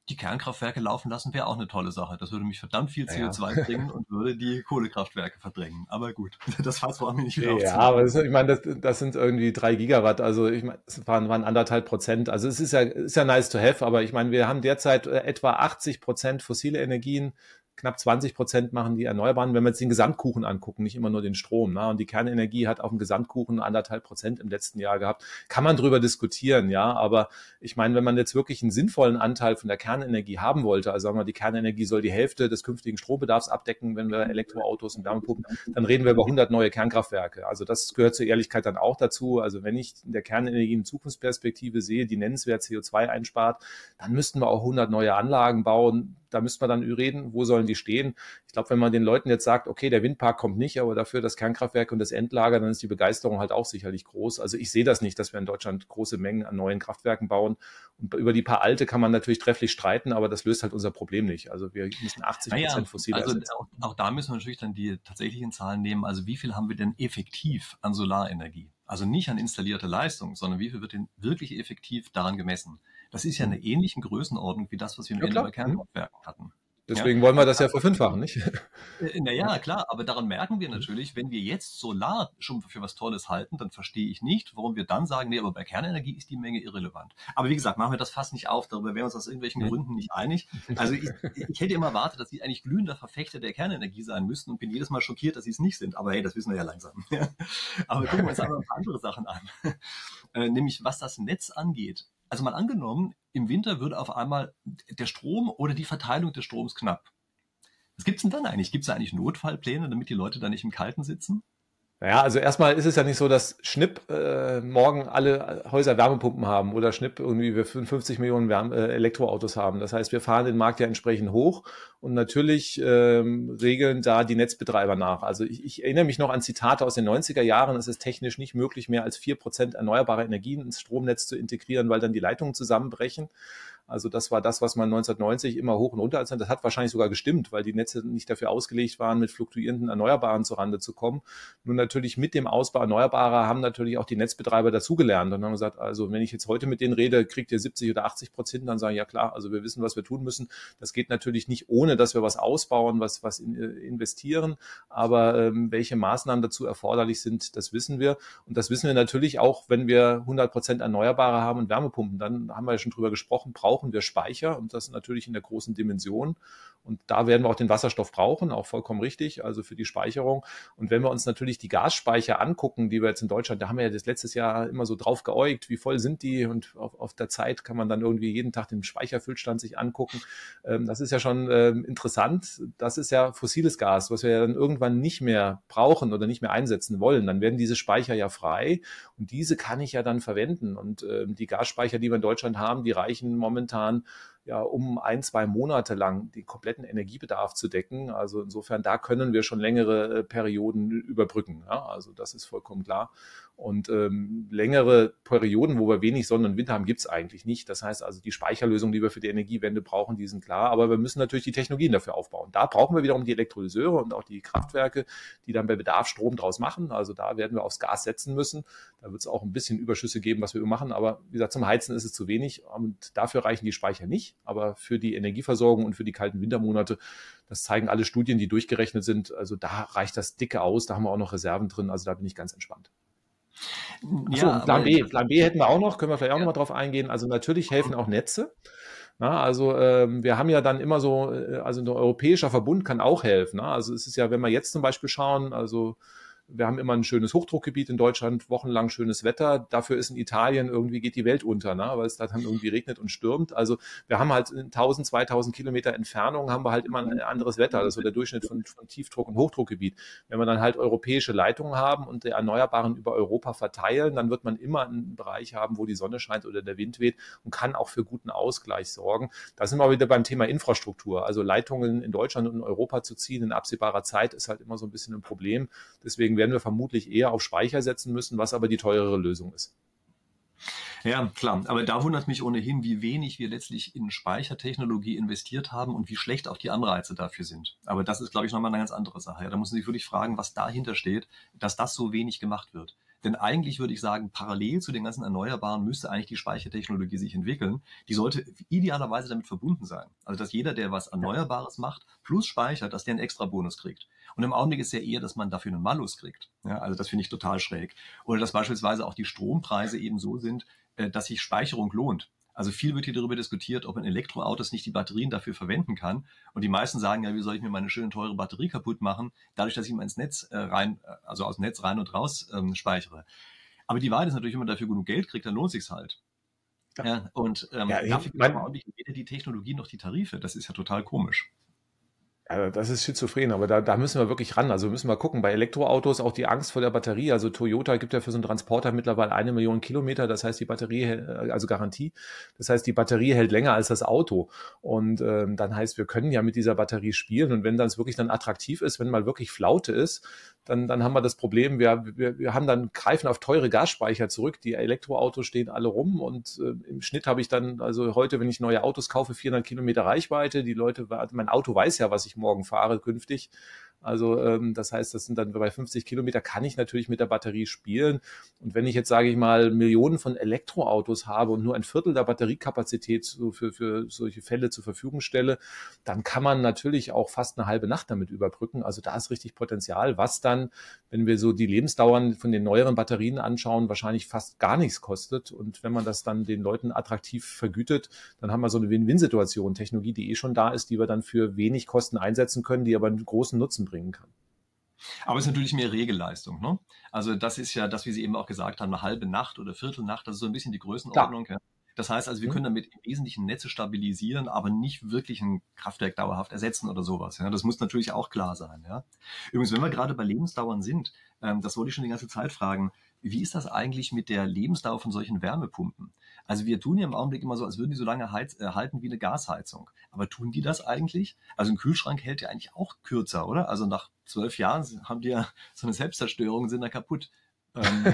die Kernkraftwerke laufen lassen, wäre auch eine tolle Sache. Das würde mich verdammt viel Naja. C O zwei bringen und würde die Kohlekraftwerke verdrängen. Aber gut, das Fass wollen wir nicht wieder Ja, aufziehen. aber das, ich meine, das, das sind irgendwie drei Gigawatt, also ich meine, es waren, waren anderthalb Prozent. Also es ist ja, ist ja nice to have, aber ich meine, wir haben derzeit äh, etwa achtzig Prozent fossile Energien, knapp zwanzig Prozent machen die Erneuerbaren, wenn wir jetzt den Gesamtkuchen angucken, nicht immer nur den Strom. Ne? Und die Kernenergie hat auf dem Gesamtkuchen anderthalb Prozent im letzten Jahr gehabt. Kann man drüber diskutieren, ja, aber ich meine, wenn man jetzt wirklich einen sinnvollen Anteil von der Kernenergie haben wollte, also sagen wir, die Kernenergie soll die Hälfte des künftigen Strombedarfs abdecken, wenn wir Elektroautos und Wärmepumpen, dann reden wir über hundert neue Kernkraftwerke. Also das gehört zur Ehrlichkeit dann auch dazu. Also wenn ich in der Kernenergie eine Zukunftsperspektive sehe, die nennenswert C O zwei einspart, dann müssten wir auch hundert neue Anlagen bauen. Da müsste man dann reden, wo sollen die stehen. Ich glaube, wenn man den Leuten jetzt sagt, okay, der Windpark kommt nicht, aber dafür das Kernkraftwerk und das Endlager, dann ist die Begeisterung halt auch sicherlich groß. Also ich sehe das nicht, dass wir in Deutschland große Mengen an neuen Kraftwerken bauen. Und über die paar alte kann man natürlich trefflich streiten, aber das löst halt unser Problem nicht. Also wir müssen achtzig Prozent Naja, fossile also ersetzen. auch, auch da müssen wir natürlich dann die tatsächlichen Zahlen nehmen. Also wie viel haben wir denn effektiv an Solarenergie? Also nicht an installierte Leistung, sondern wie viel wird denn wirklich effektiv daran gemessen? Das ist ja eine ähnliche Größenordnung wie das, was wir am Ja, Ende klar. bei Kernkraftwerken hatten. Deswegen Ja? wollen wir das ja verfünffachen, nicht? Äh, Naja, klar, aber daran merken wir natürlich, wenn wir jetzt Solar schon für was Tolles halten, dann verstehe ich nicht, warum wir dann sagen, nee, aber bei Kernenergie ist die Menge irrelevant. Aber wie gesagt, machen wir das fast nicht auf, darüber wären wir uns aus irgendwelchen Mhm. Gründen nicht einig. Also ich, ich hätte immer erwartet, dass sie eigentlich glühender Verfechter der Kernenergie sein müssten und bin jedes Mal schockiert, dass sie es nicht sind. Aber hey, das wissen wir ja langsam. Aber gucken wir uns einmal ein paar andere Sachen an. Äh, nämlich was das Netz angeht. Also mal angenommen, im Winter würde auf einmal der Strom oder die Verteilung des Stroms knapp. Was gibt's denn dann eigentlich? Gibt's da eigentlich Notfallpläne, damit die Leute da nicht im Kalten sitzen? Naja, also erstmal ist es ja nicht so, dass Schnipp äh, morgen alle Häuser Wärmepumpen haben oder Schnipp irgendwie wir fünfundfünfzig Millionen Wärme, äh, Elektroautos haben. Das heißt, wir fahren den Markt ja entsprechend hoch und natürlich ähm, regeln da die Netzbetreiber nach. Also ich, ich erinnere mich noch an Zitate aus den neunziger Jahren. Es ist technisch nicht möglich, mehr als vier Prozent erneuerbare Energien ins Stromnetz zu integrieren, weil dann die Leitungen zusammenbrechen. Also das war das, was man neunzehnhundertneunzig immer hoch und runter als das hat wahrscheinlich sogar gestimmt, weil die Netze nicht dafür ausgelegt waren, mit fluktuierenden Erneuerbaren zurande zu kommen. Nun natürlich mit dem Ausbau Erneuerbarer haben natürlich auch die Netzbetreiber dazugelernt und haben gesagt, also wenn ich jetzt heute mit denen rede, kriegt ihr siebzig oder achtzig Prozent, dann sagen ja klar, also wir wissen, was wir tun müssen. Das geht natürlich nicht ohne, dass wir was ausbauen, was was in, investieren, aber ähm, welche Maßnahmen dazu erforderlich sind, das wissen wir und das wissen wir natürlich auch, wenn wir hundert Prozent Erneuerbare haben und Wärmepumpen, dann haben wir ja schon drüber gesprochen, brauchen wir Speicher und das natürlich in der großen Dimension. Und da werden wir auch den Wasserstoff brauchen, auch vollkommen richtig, also für die Speicherung. Und wenn wir uns natürlich die Gasspeicher angucken, die wir jetzt in Deutschland, da haben wir ja das letztes Jahr immer so drauf geäugt, wie voll sind die? Und auf, auf der Zeit kann man dann irgendwie jeden Tag den Speicherfüllstand sich angucken. Ähm, das ist ja schon ähm, interessant. Das ist ja fossiles Gas, was wir ja dann irgendwann nicht mehr brauchen oder nicht mehr einsetzen wollen. Dann werden diese Speicher ja frei und diese kann ich ja dann verwenden. Und ähm, die Gasspeicher, die wir in Deutschland haben, die reichen momentan ja, um ein, zwei Monate lang den kompletten Energiebedarf zu decken. Also insofern, da können wir schon längere Perioden überbrücken. Ja, also das ist vollkommen klar. Und ähm, längere Perioden, wo wir wenig Sonne und Wind haben, gibt es eigentlich nicht. Das heißt also, die Speicherlösungen, die wir für die Energiewende brauchen, die sind klar. Aber wir müssen natürlich die Technologien dafür aufbauen. Da brauchen wir wiederum die Elektrolyseure und auch die Kraftwerke, die dann bei Bedarf Strom draus machen. Also da werden wir aufs Gas setzen müssen. Da wird es auch ein bisschen Überschüsse geben, was wir machen. Aber wie gesagt, zum Heizen ist es zu wenig. Und dafür reichen die Speicher nicht. Aber für die Energieversorgung und für die kalten Wintermonate, das zeigen alle Studien, die durchgerechnet sind. Also da reicht das dicke aus. Da haben wir auch noch Reserven drin. Also da bin ich ganz entspannt. Achso, Ja, Plan aber B. Plan B hätten wir auch noch, können wir vielleicht auch ja. nochmal drauf eingehen. Also natürlich helfen auch Netze. Na, also ähm, wir haben ja dann immer so, äh, also ein europäischer Verbund kann auch helfen. Na? Also es ist ja, wenn wir jetzt zum Beispiel schauen, also wir haben immer ein schönes Hochdruckgebiet in Deutschland, wochenlang schönes Wetter. Dafür ist in Italien irgendwie geht die Welt unter, ne? Weil es da dann irgendwie regnet und stürmt. Also wir haben halt in tausend, zweitausend Kilometer Entfernung haben wir halt immer ein anderes Wetter. Das ist so der Durchschnitt von, von Tiefdruck- und Hochdruckgebiet. Wenn wir dann halt europäische Leitungen haben und die Erneuerbaren über Europa verteilen, dann wird man immer einen Bereich haben, wo die Sonne scheint oder der Wind weht und kann auch für guten Ausgleich sorgen. Da sind wir wieder beim Thema Infrastruktur. Also Leitungen in Deutschland und in Europa zu ziehen in absehbarer Zeit ist halt immer so ein bisschen ein Problem. Deswegen werden wir vermutlich eher auf Speicher setzen müssen, was aber die teurere Lösung ist. Ja, klar. Aber da wundert mich ohnehin, wie wenig wir letztlich in Speichertechnologie investiert haben und wie schlecht auch die Anreize dafür sind. Aber das ist, glaube ich, nochmal eine ganz andere Sache. Ja, da muss man sich wirklich fragen, was dahinter steht, dass das so wenig gemacht wird. Denn eigentlich würde ich sagen, parallel zu den ganzen Erneuerbaren müsste eigentlich die Speichertechnologie sich entwickeln. Die sollte idealerweise damit verbunden sein. Also dass jeder, der was Erneuerbares macht, plus speichert, dass der einen extra Bonus kriegt. Und im Augenblick ist ja eher, dass man dafür einen Malus kriegt. Ja, also das finde ich total schräg. Oder dass beispielsweise auch die Strompreise eben so sind, dass sich Speicherung lohnt. Also viel wird hier darüber diskutiert, ob man Elektroautos nicht die Batterien dafür verwenden kann. Und die meisten sagen, ja, wie soll ich mir meine schöne teure Batterie kaputt machen, dadurch, dass ich immer ins Netz äh, rein, also aus dem Netz rein und raus ähm, speichere. Aber die Wahrheit ist natürlich, wenn man dafür genug Geld kriegt, dann lohnt sich's halt. Ja. Ja, und ähm, ja, dafür gibt es aber auch nicht weder die Technologie noch die Tarife. Das ist ja total komisch. Ja, das ist schizophren, aber da, da müssen wir wirklich ran. Also müssen wir gucken. Bei Elektroautos auch die Angst vor der Batterie. Also Toyota gibt ja für so einen Transporter mittlerweile eine Million Kilometer. Das heißt, die Batterie, also Garantie. Das heißt, die Batterie hält länger als das Auto. Und ähm, dann heißt, wir können ja mit dieser Batterie spielen. Und wenn das wirklich dann attraktiv ist, wenn mal wirklich Flaute ist, dann, dann haben wir das Problem, wir, wir, wir haben dann greifen auf teure Gasspeicher zurück. Die Elektroautos stehen alle rum und äh, im Schnitt habe ich dann, also heute, wenn ich neue Autos kaufe, vierhundert Kilometer Reichweite. Die Leute, mein Auto weiß ja, was ich morgen fahre künftig. Also ähm, das heißt, das sind dann bei fünfzig Kilometer, kann ich natürlich mit der Batterie spielen. Und wenn ich jetzt, sage ich mal, Millionen von Elektroautos habe und nur ein Viertel der Batteriekapazität so für, für solche Fälle zur Verfügung stelle, dann kann man natürlich auch fast eine halbe Nacht damit überbrücken. Also da ist richtig Potenzial, was dann, wenn wir so die Lebensdauern von den neueren Batterien anschauen, wahrscheinlich fast gar nichts kostet. Und wenn man das dann den Leuten attraktiv vergütet, dann haben wir so eine Win-Win-Situation. Technologie, die eh schon da ist, die wir dann für wenig Kosten einsetzen können, die aber einen großen Nutzen bringen kann. Aber es ist natürlich mehr Regelleistung, ne? Also das ist ja das, wie Sie eben auch gesagt haben, eine halbe Nacht oder Viertelnacht, das ist so ein bisschen die Größenordnung. Ja. Das heißt also, wir können damit im Wesentlichen Netze stabilisieren, aber nicht wirklich ein Kraftwerk dauerhaft ersetzen oder sowas. Ja. Das muss natürlich auch klar sein. Ja. Übrigens, wenn wir gerade bei Lebensdauern sind, ähm, das wollte ich schon die ganze Zeit fragen, wie ist das eigentlich mit der Lebensdauer von solchen Wärmepumpen? Also wir tun ja im Augenblick immer so, als würden die so lange heiz, äh, halten wie eine Gasheizung. Aber tun die das eigentlich? Also ein Kühlschrank hält ja eigentlich auch kürzer, oder? Also nach zwölf Jahren haben die ja so eine Selbstzerstörung, sind da kaputt. Ähm,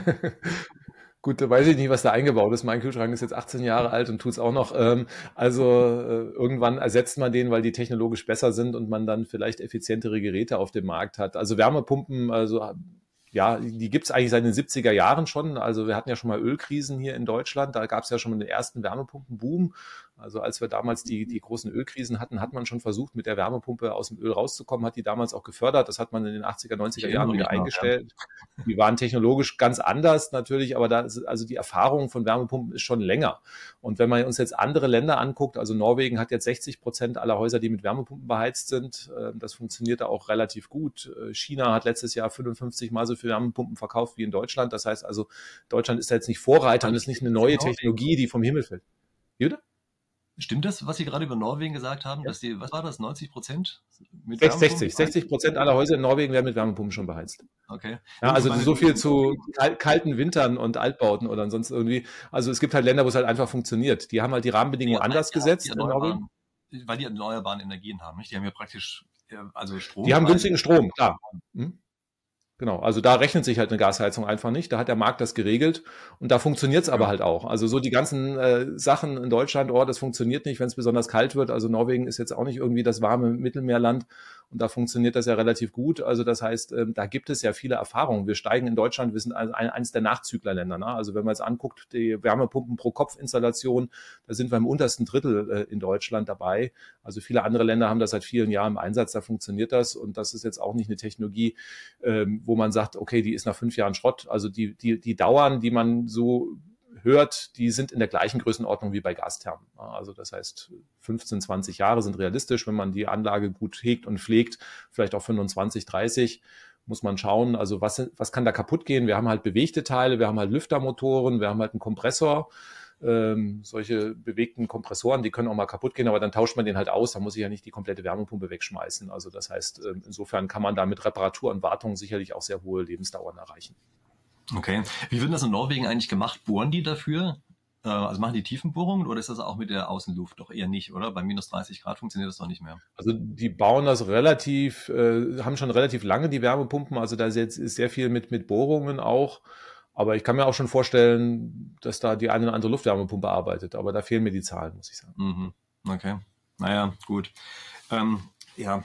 Gut, da weiß ich nicht, was da eingebaut ist. Mein Kühlschrank ist jetzt achtzehn Jahre alt und tut's auch noch. Ähm, also äh, irgendwann ersetzt man den, weil die technologisch besser sind und man dann vielleicht effizientere Geräte auf dem Markt hat. Also Wärmepumpen, also ja, die gibt's eigentlich seit den siebziger Jahren schon. Also wir hatten ja schon mal Ölkrisen hier in Deutschland. Da gab's ja schon mal den ersten Wärmepumpenboom. Also als wir damals die, die großen Ölkrisen hatten, hat man schon versucht, mit der Wärmepumpe aus dem Öl rauszukommen, hat die damals auch gefördert. Das hat man in den achtziger, neunziger Jahren wieder eingestellt. Ja. Die waren technologisch ganz anders natürlich, aber da ist, also die Erfahrung von Wärmepumpen ist schon länger. Und wenn man uns jetzt andere Länder anguckt, also Norwegen hat jetzt sechzig Prozent aller Häuser, die mit Wärmepumpen beheizt sind. Das funktioniert da auch relativ gut. China hat letztes Jahr fünfundfünfzig Mal so viele Wärmepumpen verkauft wie in Deutschland. Das heißt also, Deutschland ist da jetzt nicht Vorreiter und ist nicht eine neue Technologie, die vom Himmel fällt. Wie Stimmt das, was Sie gerade über Norwegen gesagt haben, ja. dass die, was war das, neunzig Prozent mit sechzig, sechzig Prozent aller Häuser in Norwegen werden mit Wärmepumpen schon beheizt. Okay. Ja, also so viel zu kalten Wintern und Altbauten oder sonst irgendwie. Also es gibt halt Länder, wo es halt einfach funktioniert. Die haben halt die Rahmenbedingungen ja, anders ja, gesetzt in Norwegen. Weil die erneuerbaren Energien haben, nicht? Die haben ja praktisch, also Strom. Die haben günstigen Strom, klar. Hm? Genau, also da rechnet sich halt eine Gasheizung einfach nicht. Da hat der Markt das geregelt und da funktioniert es aber ja. halt auch. Also so die ganzen äh, Sachen in Deutschland, oh, das funktioniert nicht, wenn es besonders kalt wird. Also Norwegen ist jetzt auch nicht irgendwie das warme Mittelmeerland und da funktioniert das ja relativ gut. Also das heißt, ähm, da gibt es ja viele Erfahrungen. Wir steigen in Deutschland, wir sind ein, eines der Nachzüglerländer. Ne? Also wenn man jetzt anguckt, die Wärmepumpen pro Kopfinstallation, da sind wir im untersten Drittel äh, in Deutschland dabei. Also viele andere Länder haben das seit vielen Jahren im Einsatz, da funktioniert das und das ist jetzt auch nicht eine Technologie, ähm, wo man sagt, okay, die ist nach fünf Jahren Schrott. Also die, die, die Dauern, die man so hört, die sind in der gleichen Größenordnung wie bei Gasthermen. Also das heißt, fünfzehn, zwanzig Jahre sind realistisch, wenn man die Anlage gut hegt und pflegt, vielleicht auch fünfundzwanzig, dreißig, muss man schauen, also was, was kann da kaputt gehen? Wir haben halt bewegte Teile, wir haben halt Lüftermotoren, wir haben halt einen Kompressor, ähm, solche bewegten Kompressoren, die können auch mal kaputt gehen, aber dann tauscht man den halt aus, da muss ich ja nicht die komplette Wärmepumpe wegschmeißen. Also das heißt, insofern kann man da mit Reparatur und Wartung sicherlich auch sehr hohe Lebensdauern erreichen. Okay. Wie wird das in Norwegen eigentlich gemacht? Bohren die dafür? Also machen die Tiefenbohrungen oder ist das auch mit der Außenluft? Doch eher nicht, oder? Bei minus dreißig Grad funktioniert das doch nicht mehr. Also die bauen das relativ, äh, haben schon relativ lange die Wärmepumpen, also da ist jetzt ist sehr viel mit, mit Bohrungen auch. Aber ich kann mir auch schon vorstellen, dass da die eine oder andere Luftwärmepumpe arbeitet. Aber da fehlen mir die Zahlen, muss ich sagen. Mhm. Okay. Naja, gut. Ähm, ja.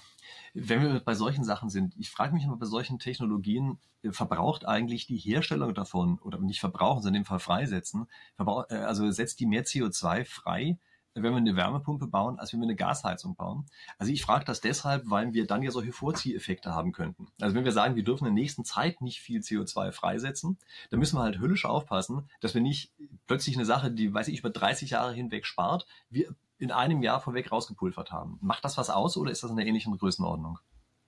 Wenn wir bei solchen Sachen sind, ich frage mich immer bei solchen Technologien, äh, verbraucht eigentlich die Herstellung davon, oder nicht verbrauchen, sondern in dem Fall freisetzen, verbrauch, äh, also setzt die mehr C O zwei frei, wenn wir eine Wärmepumpe bauen, als wenn wir eine Gasheizung bauen? Also ich frage das deshalb, weil wir dann ja solche Vorzieheffekte haben könnten. Also wenn wir sagen, wir dürfen in der nächsten Zeit nicht viel C O zwei freisetzen, dann müssen wir halt höllisch aufpassen, dass wir nicht plötzlich eine Sache, die, weiß ich, über dreißig Jahre hinweg spart, wir in einem Jahr vorweg rausgepulvert haben. Macht das was aus oder ist das in einer ähnlichen Größenordnung?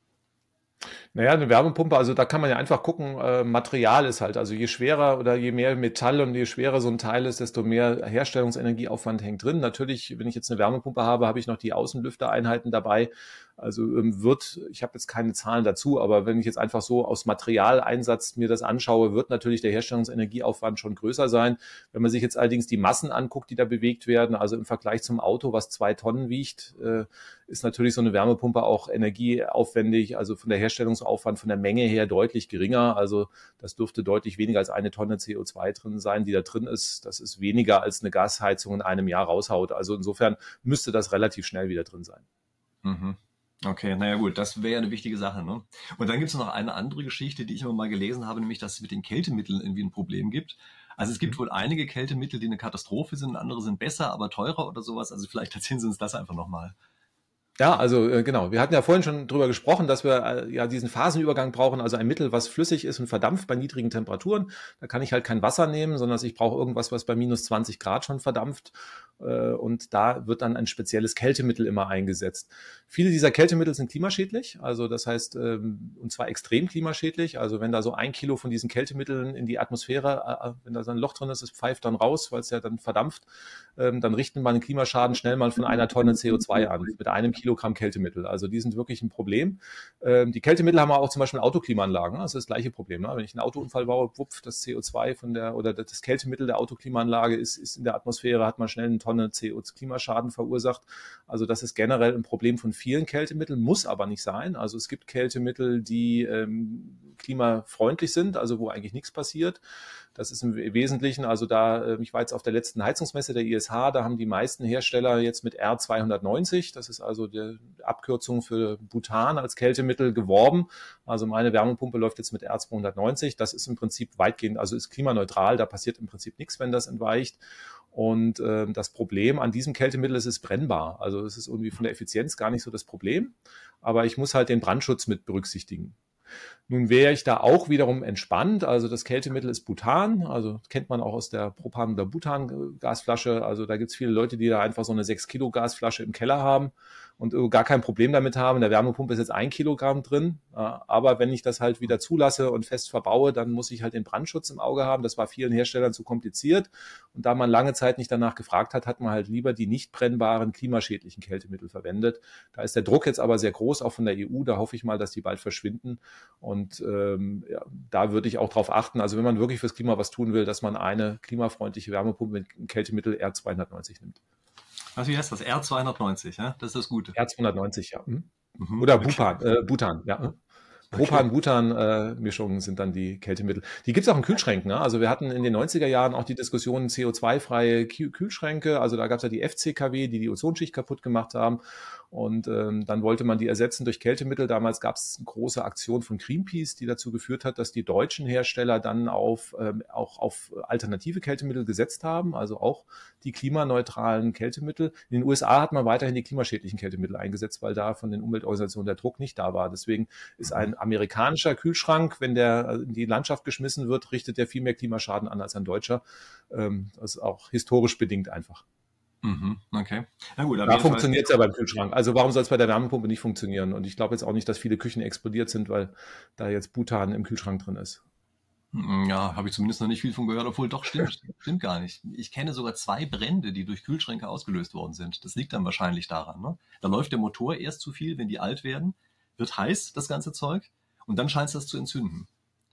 Naja, eine Wärmepumpe, also da kann man ja einfach gucken, äh, Material ist halt, also je schwerer oder je mehr Metall und je schwerer so ein Teil ist, desto mehr Herstellungsenergieaufwand hängt drin. Natürlich, wenn ich jetzt eine Wärmepumpe habe, habe ich noch die Außenlüftereinheiten dabei. Also ähm, wird, ich habe jetzt keine Zahlen dazu, aber wenn ich jetzt einfach so aus Materialeinsatz mir das anschaue, wird natürlich der Herstellungsenergieaufwand schon größer sein. Wenn man sich jetzt allerdings die Massen anguckt, die da bewegt werden, also im Vergleich zum Auto, was zwei Tonnen wiegt, äh, ist natürlich so eine Wärmepumpe auch energieaufwendig, also von der Herstellungsaufwand, von der Menge her deutlich geringer. Also das dürfte deutlich weniger als eine Tonne C O zwei drin sein, die da drin ist. Das ist weniger als eine Gasheizung in einem Jahr raushaut. Also insofern müsste das relativ schnell wieder drin sein. Mhm. Okay, naja gut, das wäre ja eine wichtige Sache, ne? Und dann gibt es noch eine andere Geschichte, die ich immer mal gelesen habe, nämlich, dass es mit den Kältemitteln irgendwie ein Problem gibt. Also es gibt wohl einige Kältemittel, die eine Katastrophe sind, andere sind besser, aber teurer oder sowas. Also vielleicht erzählen Sie uns das einfach nochmal. Ja, also äh, genau. Wir hatten ja vorhin schon drüber gesprochen, dass wir äh, ja diesen Phasenübergang brauchen, also ein Mittel, was flüssig ist und verdampft bei niedrigen Temperaturen. Da kann ich halt kein Wasser nehmen, sondern ich brauche irgendwas, was bei minus zwanzig Grad schon verdampft. Äh, und da wird dann ein spezielles Kältemittel immer eingesetzt. Viele dieser Kältemittel sind klimaschädlich, also das heißt, ähm, und zwar extrem klimaschädlich. Also wenn da so ein Kilo von diesen Kältemitteln in die Atmosphäre, äh, wenn da so ein Loch drin ist, es pfeift dann raus, weil es ja dann verdampft, ähm, dann richten wir einen Klimaschaden schnell mal von einer Tonne C O zwei an, mit einem Kilogramm Kältemittel. Also die sind wirklich ein Problem. Ähm, die Kältemittel haben auch zum Beispiel Autoklimaanlagen. Das ist das gleiche Problem. Ne? Wenn ich einen Autounfall baue, wupf, das C O zwei von der, oder das Kältemittel der Autoklimaanlage ist, ist in der Atmosphäre, hat man schnell eine Tonne C O zwei-Klimaschaden verursacht. Also das ist generell ein Problem von vielen Kältemitteln, muss aber nicht sein. Also es gibt Kältemittel, die ähm, klimafreundlich sind, also wo eigentlich nichts passiert. Das ist im Wesentlichen, also da, ich war jetzt auf der letzten Heizungsmesse der I S H, da haben die meisten Hersteller jetzt mit R zweihundertneunzig, das ist also die Abkürzung für Butan als Kältemittel, geworben. Also meine Wärmepumpe läuft jetzt mit R zweihundertneunzig. Das ist im Prinzip weitgehend, also ist klimaneutral, da passiert im Prinzip nichts, wenn das entweicht. Und äh, das Problem an diesem Kältemittel ist, es ist brennbar. Also es ist irgendwie von der Effizienz gar nicht so das Problem, aber ich muss halt den Brandschutz mit berücksichtigen. Nun wäre ich da auch wiederum entspannt. Also das Kältemittel ist Butan, also kennt man auch aus der Propan- oder Butan-Gasflasche. Also da gibt es viele Leute, die da einfach so eine sechs Kilo Gasflasche im Keller haben und gar kein Problem damit haben. In der Wärmepumpe ist jetzt ein Kilogramm drin. Aber wenn ich das halt wieder zulasse und fest verbaue, dann muss ich halt den Brandschutz im Auge haben. Das war vielen Herstellern zu kompliziert. Und da man lange Zeit nicht danach gefragt hat, hat man halt lieber die nicht brennbaren, klimaschädlichen Kältemittel verwendet. Da ist der Druck jetzt aber sehr groß, auch von der E U. Da hoffe ich mal, dass die bald verschwinden. Und ähm, ja, da würde ich auch drauf achten, also wenn man wirklich fürs Klima was tun will, dass man eine klimafreundliche Wärmepumpe mit Kältemittel R zweihundertneunzig nimmt. Was, wie heißt das? R zweihundertneunzig, ja? Das ist das Gute. R zweihundertneunzig, ja. Mhm. Mhm, Oder okay. Bupan, äh, Butan, ja. Okay. Propan-Butan-Mischungen sind dann die Kältemittel. Die gibt es auch in Kühlschränken. Ne? Also wir hatten in den neunziger Jahren auch die Diskussion C O zwei-freie Kühlschränke. Also da gab es ja die F C K W, die die Ozonschicht kaputt gemacht haben. Und ähm, dann wollte man die ersetzen durch Kältemittel. Damals gab es eine große Aktion von Greenpeace, die dazu geführt hat, dass die deutschen Hersteller dann auf, ähm, auch auf alternative Kältemittel gesetzt haben, also auch die klimaneutralen Kältemittel. In den U S A hat man weiterhin die klimaschädlichen Kältemittel eingesetzt, weil da von den Umweltorganisationen der Druck nicht da war. Deswegen ist ein amerikanischer Kühlschrank, wenn der in die Landschaft geschmissen wird, richtet der viel mehr Klimaschaden an als ein deutscher. Ähm, das ist auch historisch bedingt einfach. Mhm, okay. Na gut, da funktioniert es ja beim Kühlschrank. Also warum soll es bei der Wärmepumpe nicht funktionieren? Und ich glaube jetzt auch nicht, dass viele Küchen explodiert sind, weil da jetzt Butan im Kühlschrank drin ist. Ja, habe ich zumindest noch nicht viel von gehört, obwohl doch stimmt, stimmt gar nicht. Ich kenne sogar zwei Brände, die durch Kühlschränke ausgelöst worden sind. Das liegt dann wahrscheinlich daran. Ne? Da läuft der Motor erst zu viel, wenn die alt werden, wird heiß, das ganze Zeug, und dann scheint es das zu entzünden.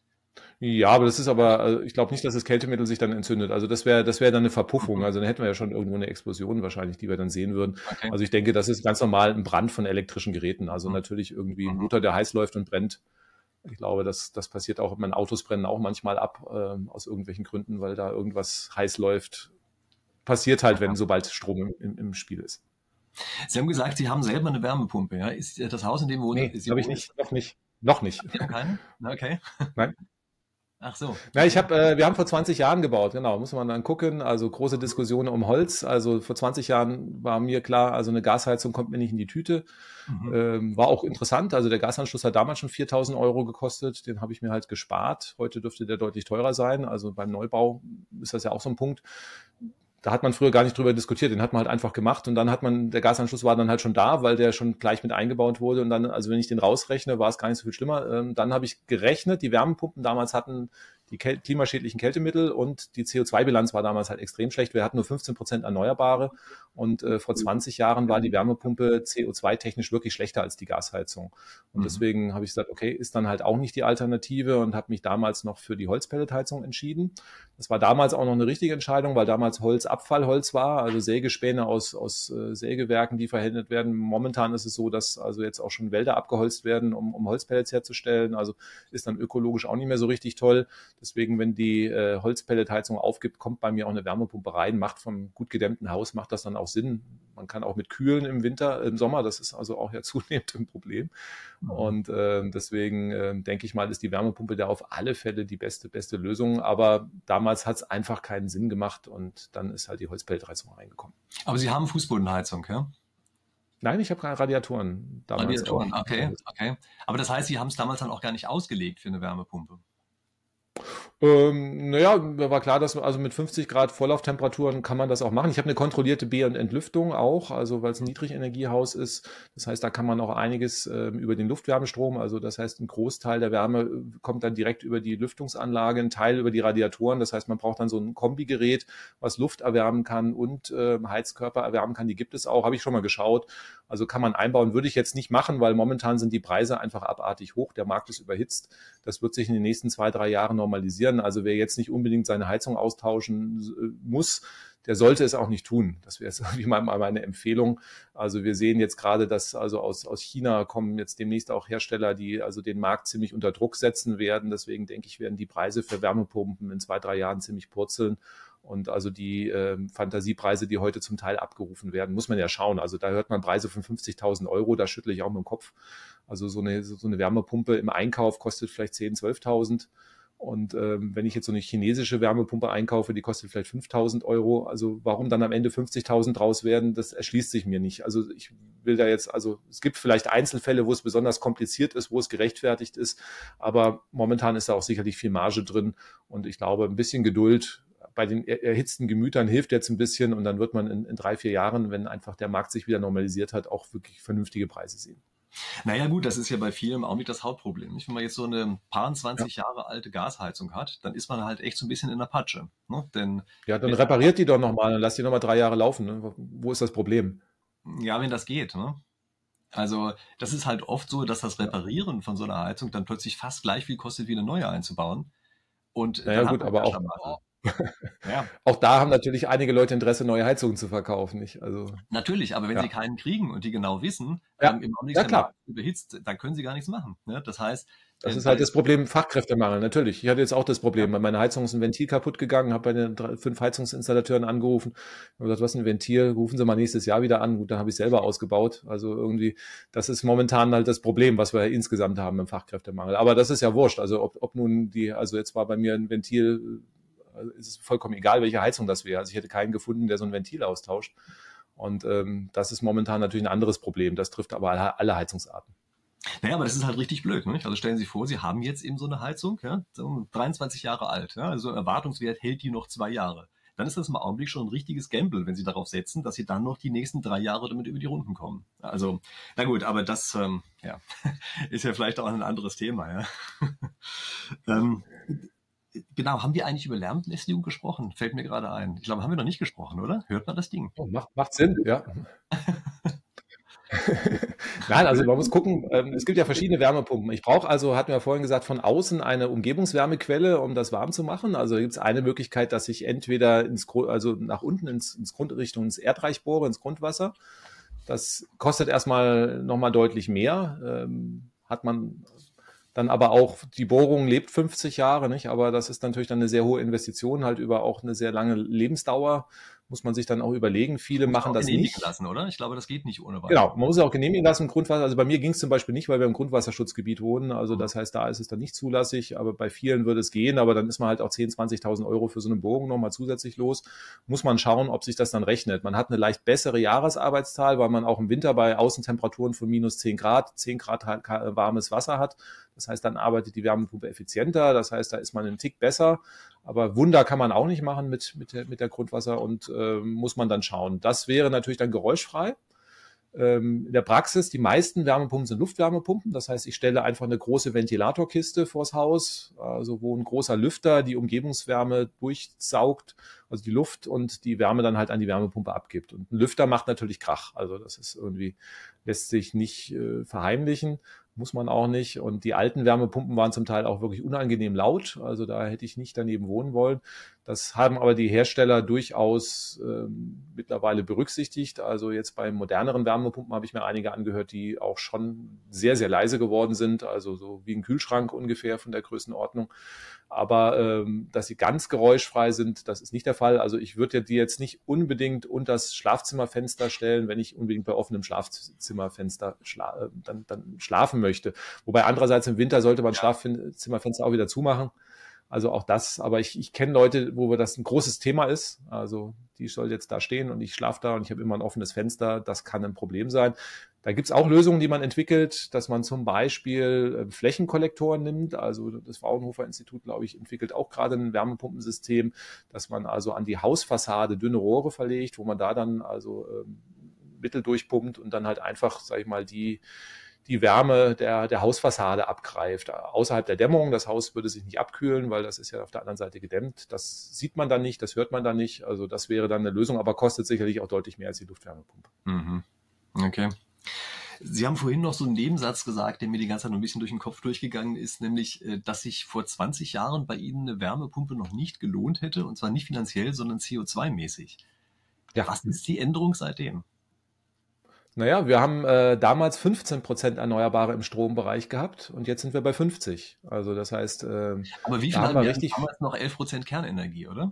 Ja, aber das ist aber, ich glaube nicht, dass das Kältemittel sich dann entzündet. Also das wäre das wäre dann eine Verpuffung. Also dann hätten wir ja schon irgendwo eine Explosion wahrscheinlich, die wir dann sehen würden. Okay. Also ich denke, das ist ganz normal ein Brand von elektrischen Geräten. Also mhm. natürlich irgendwie ein Motor, der heiß läuft und brennt. Ich glaube, das, das passiert auch, meine Autos brennen auch manchmal ab, äh, aus irgendwelchen Gründen, weil da irgendwas heiß läuft. Passiert halt, wenn sobald Strom im, im, im Spiel ist. Sie haben gesagt, Sie haben selber eine Wärmepumpe. Ja? Ist das Haus, in dem wohnen Nee, Sie habe ich wohnen, nicht, ist, noch nicht, noch nicht. Sie haben keine? Na, okay. Nein. Ach so, Na, ich okay. habe, äh, wir haben vor zwanzig Jahren gebaut, genau, muss man dann gucken. Also große Diskussionen um Holz. Also vor zwanzig Jahren war mir klar, also eine Gasheizung kommt mir nicht in die Tüte. Mhm. Ähm, war auch interessant. Also der Gasanschluss hat damals schon viertausend Euro gekostet. Den habe ich mir halt gespart. Heute dürfte der deutlich teurer sein. Also beim Neubau ist das ja auch so ein Punkt. Da hat man früher gar nicht drüber diskutiert, den hat man halt einfach gemacht und dann hat man, der Gasanschluss war dann halt schon da, weil der schon gleich mit eingebaut wurde und dann, also wenn ich den rausrechne, war es gar nicht so viel schlimmer. Ähm, dann habe ich gerechnet, die Wärmepumpen damals hatten die Käl- klimaschädlichen Kältemittel und die C O zwei Bilanz war damals halt extrem schlecht. Wir hatten nur fünfzehn Prozent Erneuerbare und äh, vor zwanzig Jahren war die Wärmepumpe C O zwei technisch wirklich schlechter als die Gasheizung. Und Mhm. deswegen habe ich gesagt, okay, ist dann halt auch nicht die Alternative und habe mich damals noch für die Holzpelletheizung entschieden. Das war damals auch noch eine richtige Entscheidung, weil damals Holz Abfallholz war, also Sägespäne aus, aus äh, Sägewerken, die verwendet werden. Momentan ist es so, dass also jetzt auch schon Wälder abgeholzt werden, um, um Holzpellets herzustellen. Also ist dann ökologisch auch nicht mehr so richtig toll. Deswegen, wenn die äh, Holzpelletheizung aufgibt, kommt bei mir auch eine Wärmepumpe rein, macht vom gut gedämmten Haus, macht das dann auch Sinn. Man kann auch mit kühlen im Winter, im Sommer, das ist also auch ja zunehmend ein Problem. Mhm. Und äh, deswegen äh, denke ich mal, ist die Wärmepumpe da auf alle Fälle die beste, beste Lösung. Aber damals hat es einfach keinen Sinn gemacht und dann ist halt die Holzpelletheizung reingekommen. Aber Sie haben Fußbodenheizung, ja? Nein, ich habe keine Radiatoren damals Radiatoren, auch zu okay, Hause. okay. Aber das heißt, Sie haben es damals dann auch gar nicht ausgelegt für eine Wärmepumpe. Ähm, naja, mir war klar, dass also mit fünfzig Grad Vorlauftemperaturen kann man das auch machen. Ich habe eine kontrollierte Be- und Entlüftung auch, also weil es ein Niedrigenergiehaus ist. Das heißt, da kann man auch einiges ähm, über den Luftwärmestrom, also das heißt, ein Großteil der Wärme äh, kommt dann direkt über die Lüftungsanlage, ein Teil über die Radiatoren. Das heißt, man braucht dann so ein Kombigerät, was Luft erwärmen kann und äh, Heizkörper erwärmen kann. Die gibt es auch, habe ich schon mal geschaut. Also kann man einbauen, würde ich jetzt nicht machen, weil momentan sind die Preise einfach abartig hoch. Der Markt ist überhitzt. Das wird sich in den nächsten zwei, drei Jahren normalisieren. Also wer jetzt nicht unbedingt seine Heizung austauschen muss, der sollte es auch nicht tun. Das wäre jetzt irgendwie mal meine Empfehlung. Also wir sehen jetzt gerade, dass also aus, aus China kommen jetzt demnächst auch Hersteller, die also den Markt ziemlich unter Druck setzen werden. Deswegen denke ich, werden die Preise für Wärmepumpen in zwei, drei Jahren ziemlich purzeln. Und also die äh, Fantasiepreise, die heute zum Teil abgerufen werden, muss man ja schauen. Also da hört man Preise von fünfzigtausend Euro, da schüttle ich auch mit dem Kopf. Also so eine, so eine Wärmepumpe im Einkauf kostet vielleicht zehntausend, zwölftausend. Und ähm, wenn ich jetzt so eine chinesische Wärmepumpe einkaufe, die kostet vielleicht fünftausend Euro. Also warum dann am Ende fünfzigtausend draus werden, das erschließt sich mir nicht. Also ich will da jetzt, also es gibt vielleicht Einzelfälle, wo es besonders kompliziert ist, wo es gerechtfertigt ist. Aber momentan ist da auch sicherlich viel Marge drin. Und ich glaube, ein bisschen Geduld bei den erhitzten Gemütern hilft jetzt ein bisschen und dann wird man in, in drei, vier Jahren, wenn einfach der Markt sich wieder normalisiert hat, auch wirklich vernünftige Preise sehen. Naja gut, das ist ja bei vielen im Augenblick das Hauptproblem. Nicht? Wenn man jetzt so eine paar Ja. zwanzig Jahre alte Gasheizung hat, dann ist man halt echt so ein bisschen in der Patsche. Ne? Denn Ja, dann wenn, repariert die doch nochmal und lass die nochmal drei Jahre laufen. Ne? Wo ist das Problem? ja, wenn das geht. Ne? Also das ist halt oft so, dass das Ja. Reparieren von so einer Heizung dann plötzlich fast gleich viel kostet, wie eine neue einzubauen. Und Naja, dann hat gut, man aber ja auch, Schlamassel. Ja, auch da haben natürlich einige Leute Interesse, neue Heizungen zu verkaufen. Nicht? Also, natürlich, aber wenn sie ja. keinen kriegen und die genau wissen, Ja, ähm, im Augenblick ist ja der klar. Markt überhitzt, dann können sie gar nichts machen. Ne? Das heißt, Das äh, ist da halt das ist, Problem, Fachkräftemangel, natürlich. Ich hatte jetzt auch das ja, Problem. Bei meiner Heizung ist ein Ventil kaputt gegangen, habe bei den drei, fünf Heizungsinstallateuren angerufen und gesagt, was ist ein Ventil? Rufen Sie mal nächstes Jahr wieder an. Gut, dann habe ich selber ausgebaut. Also irgendwie, das ist momentan halt das Problem, was wir insgesamt haben im Fachkräftemangel. Aber das ist ja wurscht. Also ob, ob nun die, also jetzt war bei mir ein Ventil, also ist es vollkommen egal, welche Heizung das wäre. Also ich hätte keinen gefunden, der so ein Ventil austauscht. Und ähm, das ist momentan natürlich ein anderes Problem. Das trifft aber alle, alle Heizungsarten. naja, aber das ist halt richtig blöd. Ne? Also stellen Sie sich vor, Sie haben jetzt eben so eine Heizung, ja, so dreiundzwanzig Jahre alt. Ja, also Erwartungswert hält die noch zwei Jahre. Dann ist das im Augenblick schon ein richtiges Gamble, wenn Sie darauf setzen, dass Sie dann noch die nächsten drei Jahre damit über die Runden kommen. Also, na gut, aber das ähm, ja, ist ja vielleicht auch ein anderes Thema. Ja. ähm, genau, haben wir eigentlich über Lärmbelästigung gesprochen? Fällt mir gerade ein. Ich glaube, haben wir noch nicht gesprochen, oder? Hört man das Ding? Oh, macht, macht Sinn, ja. Nein, also man muss gucken, ähm, es gibt ja verschiedene Wärmepumpen. Ich brauche also, hatten wir ja vorhin gesagt, von außen eine Umgebungswärmequelle, um das warm zu machen. Also gibt es eine Möglichkeit, dass ich entweder ins, also nach unten ins, ins Grund, Richtung ins Erdreich bohre, ins Grundwasser. Das kostet erstmal nochmal deutlich mehr. Ähm, hat man dann aber auch, die Bohrung lebt fünfzig Jahre, nicht? Aber das ist natürlich dann eine sehr hohe Investition, halt über auch eine sehr lange Lebensdauer. muss man sich dann auch überlegen. Viele Muss machen auch das genehmigen nicht. lassen, oder? Ich glaube, das geht nicht ohne Genau, weiteres. man muss es auch genehmigen lassen im Grundwasser. Also bei mir ging es zum Beispiel nicht, weil wir im Grundwasserschutzgebiet wohnen. Also das heißt, da ist es dann nicht zulässig, aber bei vielen würde es gehen. Aber dann ist man halt auch zehntausend, zwanzigtausend Euro für so einen Bogen nochmal zusätzlich los. Muss man schauen, ob sich das dann rechnet. Man hat eine leicht bessere Jahresarbeitszahl, weil man auch im Winter bei Außentemperaturen von minus zehn Grad, zehn Grad warmes Wasser hat. Das heißt, dann arbeitet die Wärmepumpe effizienter. Das heißt, da ist man einen Tick besser. Aber Wunder kann man auch nicht machen mit, mit, der, mit der Grundwasser und äh, muss man dann schauen. Das wäre natürlich dann geräuschfrei. Ähm, in der Praxis, die meisten Wärmepumpen sind Luftwärmepumpen. Das heißt, ich stelle einfach eine große Ventilatorkiste vors Haus, also wo ein großer Lüfter die Umgebungswärme durchsaugt, also die Luft und die Wärme dann halt an die Wärmepumpe abgibt. Und ein Lüfter macht natürlich Krach. Also das ist irgendwie, lässt sich nicht äh, verheimlichen. Muss man auch nicht. Und die alten Wärmepumpen waren zum Teil auch wirklich unangenehm laut. Also da hätte ich nicht daneben wohnen wollen. Das haben aber die Hersteller durchaus ähm, mittlerweile berücksichtigt. Also jetzt bei moderneren Wärmepumpen habe ich mir einige angehört, die auch schon sehr, sehr leise geworden sind. Also so wie ein Kühlschrank ungefähr von der Größenordnung. Aber ähm, dass sie ganz geräuschfrei sind, das ist nicht der Fall. Also ich würde die jetzt nicht unbedingt unter das Schlafzimmerfenster stellen, wenn ich unbedingt bei offenem Schlafzimmerfenster schla äh, dann, dann schlafen möchte. Wobei andererseits im Winter sollte man Schlafzimmerfenster auch wieder zumachen. Also auch das, aber ich, ich kenne Leute, wo das ein großes Thema ist. Also die soll jetzt da stehen und ich schlafe da und ich habe immer ein offenes Fenster. Das kann ein Problem sein. Da gibt es auch Lösungen, die man entwickelt, dass man zum Beispiel äh, Flächenkollektoren nimmt. Also das Fraunhofer Institut, glaube ich, entwickelt auch gerade ein Wärmepumpensystem, dass man also an die Hausfassade dünne Rohre verlegt, wo man da dann also ähm, Mittel durchpumpt und dann halt einfach, sage ich mal, die die Wärme der, der Hausfassade abgreift, außerhalb der Dämmung. Das Haus würde sich nicht abkühlen, weil das ist ja auf der anderen Seite gedämmt. Das sieht man dann nicht, das hört man dann nicht. Also das wäre dann eine Lösung, aber kostet sicherlich auch deutlich mehr als die Luftwärmepumpe. Mhm. Okay. Sie haben vorhin noch so einen Nebensatz gesagt, der mir die ganze Zeit noch ein bisschen durch den Kopf durchgegangen ist, nämlich, dass sich vor zwanzig Jahren bei Ihnen eine Wärmepumpe noch nicht gelohnt hätte, und zwar nicht finanziell, sondern C O zwei mäßig. Ja. Was ist die Änderung seitdem? Naja, wir haben äh, damals fünfzehn Prozent Erneuerbare im Strombereich gehabt und jetzt sind wir bei fünfzig. Also das heißt, äh, aber wie viel haben wir richtig damals noch? elf Prozent Kernenergie, oder?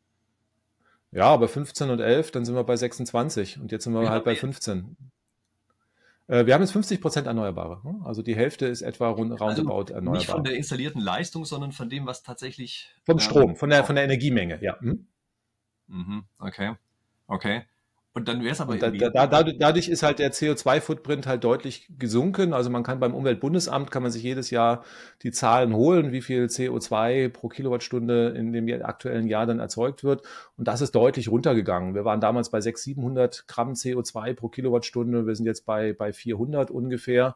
Ja, aber fünfzehn und elf, dann sind wir bei sechsundzwanzig und jetzt sind wir ja, halt bei fünfzehn. Äh, wir haben jetzt fünfzig Prozent Erneuerbare. Also die Hälfte ist etwa rund, roundabout also erneuerbar. Nicht von der installierten Leistung, sondern von dem, was tatsächlich... Vom Strom, von der, von der Energiemenge, ja. Hm? Mhm, okay, okay. Und dann wäre es aber... Da, da, da, dadurch ist halt der C O zwei Footprint halt deutlich gesunken. Also man kann beim Umweltbundesamt, kann man sich jedes Jahr die Zahlen holen, wie viel C O zwei pro Kilowattstunde in dem aktuellen Jahr dann erzeugt wird. Und das ist deutlich runtergegangen. Wir waren damals bei sechshundert, siebenhundert Gramm C O zwei pro Kilowattstunde. Wir sind jetzt bei, bei vierhundert ungefähr.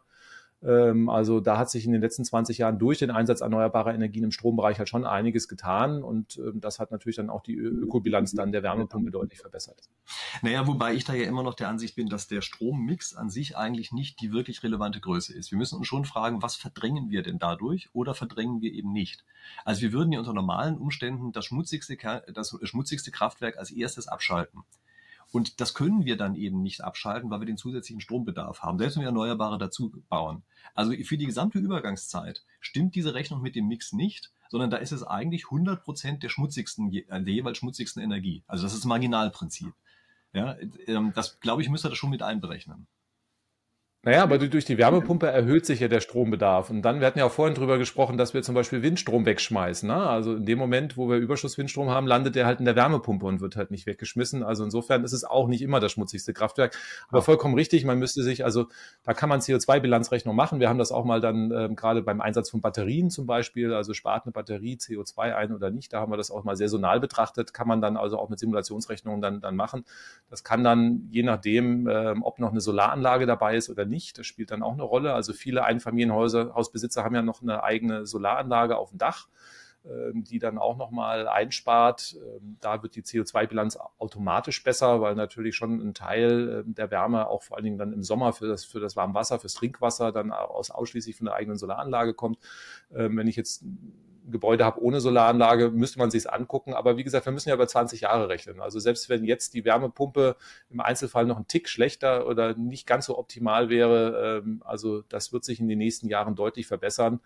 Also da hat sich in den letzten zwanzig Jahren durch den Einsatz erneuerbarer Energien im Strombereich halt schon einiges getan und das hat natürlich dann auch die Ökobilanz dann der Wärmepumpe deutlich verbessert. Naja, wobei ich da ja immer noch der Ansicht bin, dass der Strommix an sich eigentlich nicht die wirklich relevante Größe ist. Wir müssen uns schon fragen, was verdrängen wir denn dadurch oder verdrängen wir eben nicht? Also wir würden ja unter normalen Umständen das schmutzigste, das schmutzigste Kraftwerk als erstes abschalten. Und das können wir dann eben nicht abschalten, weil wir den zusätzlichen Strombedarf haben, selbst wenn wir Erneuerbare dazu bauen. Also für die gesamte Übergangszeit stimmt diese Rechnung mit dem Mix nicht, sondern da ist es eigentlich hundert Prozent der schmutzigsten, der jeweils schmutzigsten Energie. Also das ist das Marginalprinzip. Ja, das, glaube ich, müsste das schon mit einberechnen. Naja, aber durch die Wärmepumpe erhöht sich ja der Strombedarf. Und dann, wir hatten ja auch vorhin drüber gesprochen, dass wir zum Beispiel Windstrom wegschmeißen. Ne? Also in dem Moment, wo wir Überschusswindstrom haben, landet der halt in der Wärmepumpe und wird halt nicht weggeschmissen. Also insofern ist es auch nicht immer das schmutzigste Kraftwerk. Aber vollkommen richtig, man müsste sich, also da kann man C O zwei Bilanzrechnung machen. Wir haben das auch mal dann ähm, gerade beim Einsatz von Batterien zum Beispiel, also spart eine Batterie C O zwei ein oder nicht, da haben wir das auch mal saisonal betrachtet, kann man dann also auch mit Simulationsrechnungen dann, dann machen. Das kann dann, je nachdem, ähm, ob noch eine Solaranlage dabei ist oder nicht, nicht. Das spielt dann auch eine Rolle. Also viele Einfamilienhäuser, Hausbesitzer haben ja noch eine eigene Solaranlage auf dem Dach, die dann auch nochmal einspart. Da wird die C O zwei Bilanz automatisch besser, weil natürlich schon ein Teil der Wärme auch vor allen Dingen dann im Sommer für das, für das Warmwasser, fürs Trinkwasser dann aus, ausschließlich von der eigenen Solaranlage kommt. Wenn ich jetzt ein Gebäude habe ohne Solaranlage, müsste man sich es angucken. Aber wie gesagt, wir müssen ja über zwanzig Jahre rechnen. Also selbst wenn jetzt die Wärmepumpe im Einzelfall noch ein Tick schlechter oder nicht ganz so optimal wäre, also das wird sich in den nächsten Jahren deutlich verbessern.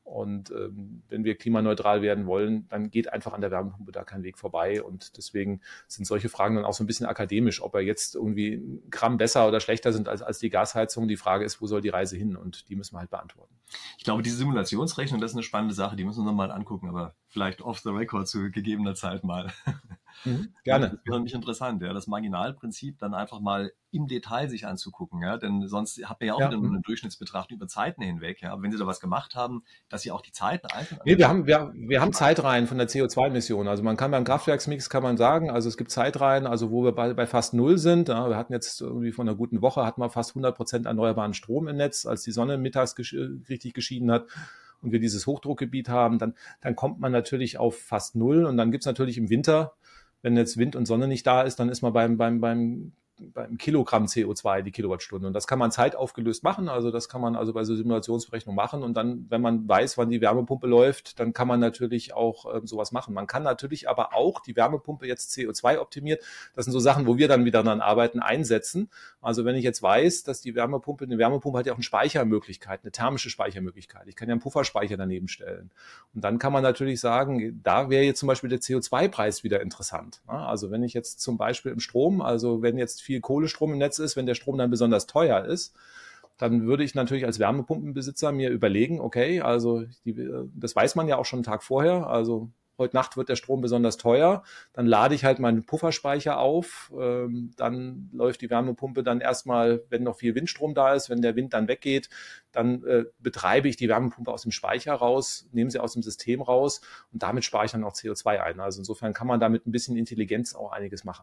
Und ähm, wenn wir klimaneutral werden wollen, dann geht einfach an der Wärmepumpe da kein Weg vorbei. Und deswegen sind solche Fragen dann auch so ein bisschen akademisch, ob er jetzt irgendwie ein Gramm besser oder schlechter sind als, als die Gasheizung. Die Frage ist, wo soll die Reise hin? Und die müssen wir halt beantworten. Ich glaube, diese Simulationsrechnung, das ist eine spannende Sache, die müssen wir uns mal angucken, aber vielleicht off the record zu gegebener Zeit mal. Mhm, gerne. Das wäre nämlich interessant, ja, das Marginalprinzip dann einfach mal im Detail sich anzugucken, ja, denn sonst habt ihr ja auch Ja. wieder nur eine Durchschnittsbetrachtung über Zeiten hinweg, ja, aber wenn Sie da was gemacht haben, dass Sie auch die Zeiten einzeln Nee, wir haben, wir, wir haben Zeitreihen von der C O zwei Emission. Also man kann beim Kraftwerksmix kann man sagen, also es gibt Zeitreihen, also wo wir bei, bei fast null sind. Ja, wir hatten jetzt irgendwie von einer guten Woche hatten wir fast hundert Prozent erneuerbaren Strom im Netz, als die Sonne mittags gesch richtig geschieden hat und wir dieses Hochdruckgebiet haben, dann, dann kommt man natürlich auf fast null. Und dann gibt's natürlich im Winter, wenn jetzt Wind und Sonne nicht da ist, dann ist man beim, beim, beim beim Kilogramm C O zwei die Kilowattstunde. Und das kann man zeitaufgelöst machen. Also das kann man also bei so Simulationsberechnung machen. Und dann, wenn man weiß, wann die Wärmepumpe läuft, dann kann man natürlich auch äh, sowas machen. Man kann natürlich aber auch die Wärmepumpe jetzt C O zwei optimiert. Das sind so Sachen, wo wir dann wieder dran arbeiten, einsetzen. Also wenn ich jetzt weiß, dass die Wärmepumpe, eine Wärmepumpe hat ja auch eine Speichermöglichkeit, eine thermische Speichermöglichkeit. Ich kann ja einen Pufferspeicher daneben stellen. Und dann kann man natürlich sagen, da wäre jetzt zum Beispiel der C O zwei Preis wieder interessant. Also wenn ich jetzt zum Beispiel im Strom, also wenn jetzt viel Kohlestrom im Netz ist, wenn der Strom dann besonders teuer ist, dann würde ich natürlich als Wärmepumpenbesitzer mir überlegen, okay, also die, das weiß man ja auch schon einen Tag vorher, also heute Nacht wird der Strom besonders teuer, dann lade ich halt meinen Pufferspeicher auf, ähm, dann läuft die Wärmepumpe dann erstmal, wenn noch viel Windstrom da ist, wenn der Wind dann weggeht, dann äh, betreibe ich die Wärmepumpe aus dem Speicher raus, nehme sie aus dem System raus und damit spare ich dann auch C O zwei ein. Also insofern kann man damit ein bisschen Intelligenz auch einiges machen.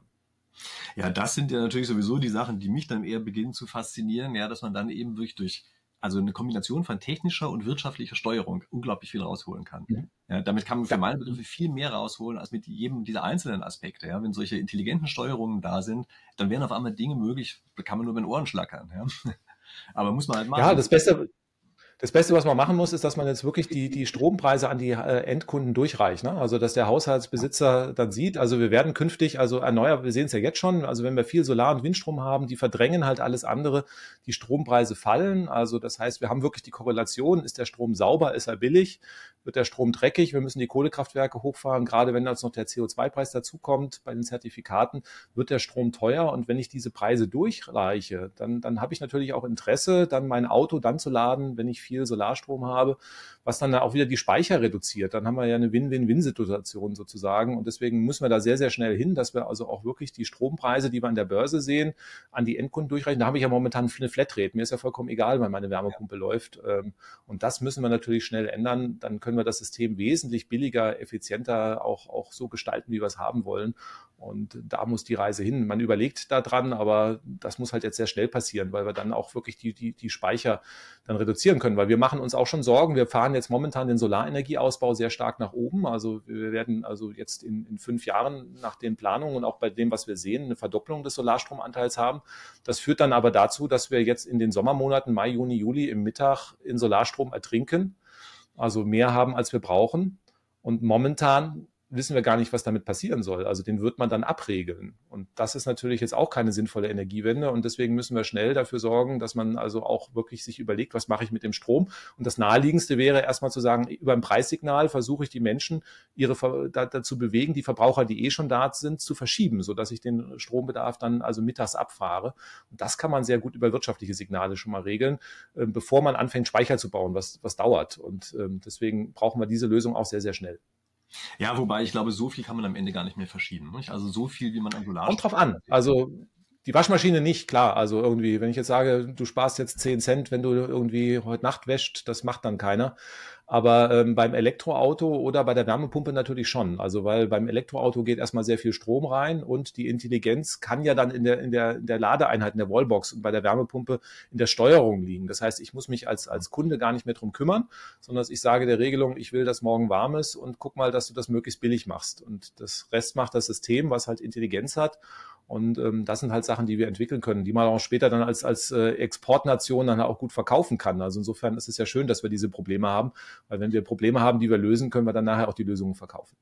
Ja, das sind ja natürlich sowieso die Sachen, die mich dann eher beginnen zu faszinieren, ja, dass man dann eben wirklich durch, also eine Kombination von technischer und wirtschaftlicher Steuerung unglaublich viel rausholen kann. Mhm. Ja, damit kann man für meine Begriffe viel mehr rausholen als mit jedem dieser einzelnen Aspekte. Ja, wenn solche intelligenten Steuerungen da sind, dann werden auf einmal Dinge möglich, da kann man nur mit den Ohren schlackern. Ja. Aber muss man halt machen. Ja, das Beste, Das Beste, was man machen muss, ist, dass man jetzt wirklich die, die Strompreise an die äh, Endkunden durchreicht. Ne? Also, dass der Haushaltsbesitzer dann sieht, also wir werden künftig, also erneuerbar, wir sehen es ja jetzt schon, also wenn wir viel Solar- und Windstrom haben, die verdrängen halt alles andere, die Strompreise fallen. Also das heißt, wir haben wirklich die Korrelation, ist der Strom sauber, ist er billig, wird der Strom dreckig, wir müssen die Kohlekraftwerke hochfahren, gerade wenn jetzt noch der C O zwei Preis dazukommt bei den Zertifikaten, wird der Strom teuer und wenn ich diese Preise durchreiche, dann, dann habe ich natürlich auch Interesse, dann mein Auto dann zu laden, wenn ich viel Solarstrom habe, was dann auch wieder die Speicher reduziert. Dann haben wir ja eine Win-Win-Win-Situation sozusagen und deswegen müssen wir da sehr, sehr schnell hin, dass wir also auch wirklich die Strompreise, die wir an der Börse sehen, an die Endkunden durchreichen. Da habe ich ja momentan eine Flatrate. Mir ist ja vollkommen egal, wann meine Wärmepumpe ja. läuft und das müssen wir natürlich schnell ändern. Dann können wir das System wesentlich billiger, effizienter auch, auch so gestalten, wie wir es haben wollen. Und da muss die Reise hin. Man überlegt da dran, aber das muss halt jetzt sehr schnell passieren, weil wir dann auch wirklich die, die, die Speicher dann reduzieren können. Weil wir machen uns auch schon Sorgen. Wir fahren jetzt momentan den Solarenergieausbau sehr stark nach oben. Also wir werden also jetzt in, in fünf Jahren nach den Planungen und auch bei dem, was wir sehen, eine Verdopplung des Solarstromanteils haben. Das führt dann aber dazu, dass wir jetzt in den Sommermonaten Mai, Juni, Juli im Mittag in Solarstrom ertrinken. Also mehr haben, als wir brauchen. Und momentan wissen wir gar nicht, was damit passieren soll. Also den wird man dann abregeln. Und das ist natürlich jetzt auch keine sinnvolle Energiewende. Und deswegen müssen wir schnell dafür sorgen, dass man also auch wirklich sich überlegt, was mache ich mit dem Strom? Und das Naheliegendste wäre erstmal zu sagen, über ein Preissignal versuche ich die Menschen ihre dazu bewegen, die Verbraucher, die eh schon da sind, zu verschieben, sodass ich den Strombedarf dann also mittags abfahre. Und das kann man sehr gut über wirtschaftliche Signale schon mal regeln, bevor man anfängt, Speicher zu bauen, was, was dauert. Und deswegen brauchen wir diese Lösung auch sehr, sehr schnell. Ja, wobei ich glaube, so viel kann man am Ende gar nicht mehr verschieben. Nicht? Also so viel, wie man an Solar. Kommt drauf an. Also die Waschmaschine nicht, klar. Also irgendwie, wenn ich jetzt sage, du sparst jetzt zehn Cent, wenn du irgendwie heute Nacht wäscht, das macht dann keiner. Aber ähm, beim Elektroauto oder bei der Wärmepumpe natürlich schon. Also weil beim Elektroauto geht erstmal sehr viel Strom rein und die Intelligenz kann ja dann in der, in der, in der Ladeeinheit, in der Wallbox und bei der Wärmepumpe in der Steuerung liegen. Das heißt, ich muss mich als, als Kunde gar nicht mehr drum kümmern, sondern ich sage der Regelung, ich will, dass morgen warm ist und guck mal, dass du das möglichst billig machst. Und das Rest macht das System, was halt Intelligenz hat. Und ähm, das sind halt Sachen, die wir entwickeln können, die man auch später dann als, als äh, Exportnation dann auch gut verkaufen kann. Also insofern ist es ja schön, dass wir diese Probleme haben, weil wenn wir Probleme haben, die wir lösen, können wir dann nachher auch die Lösungen verkaufen.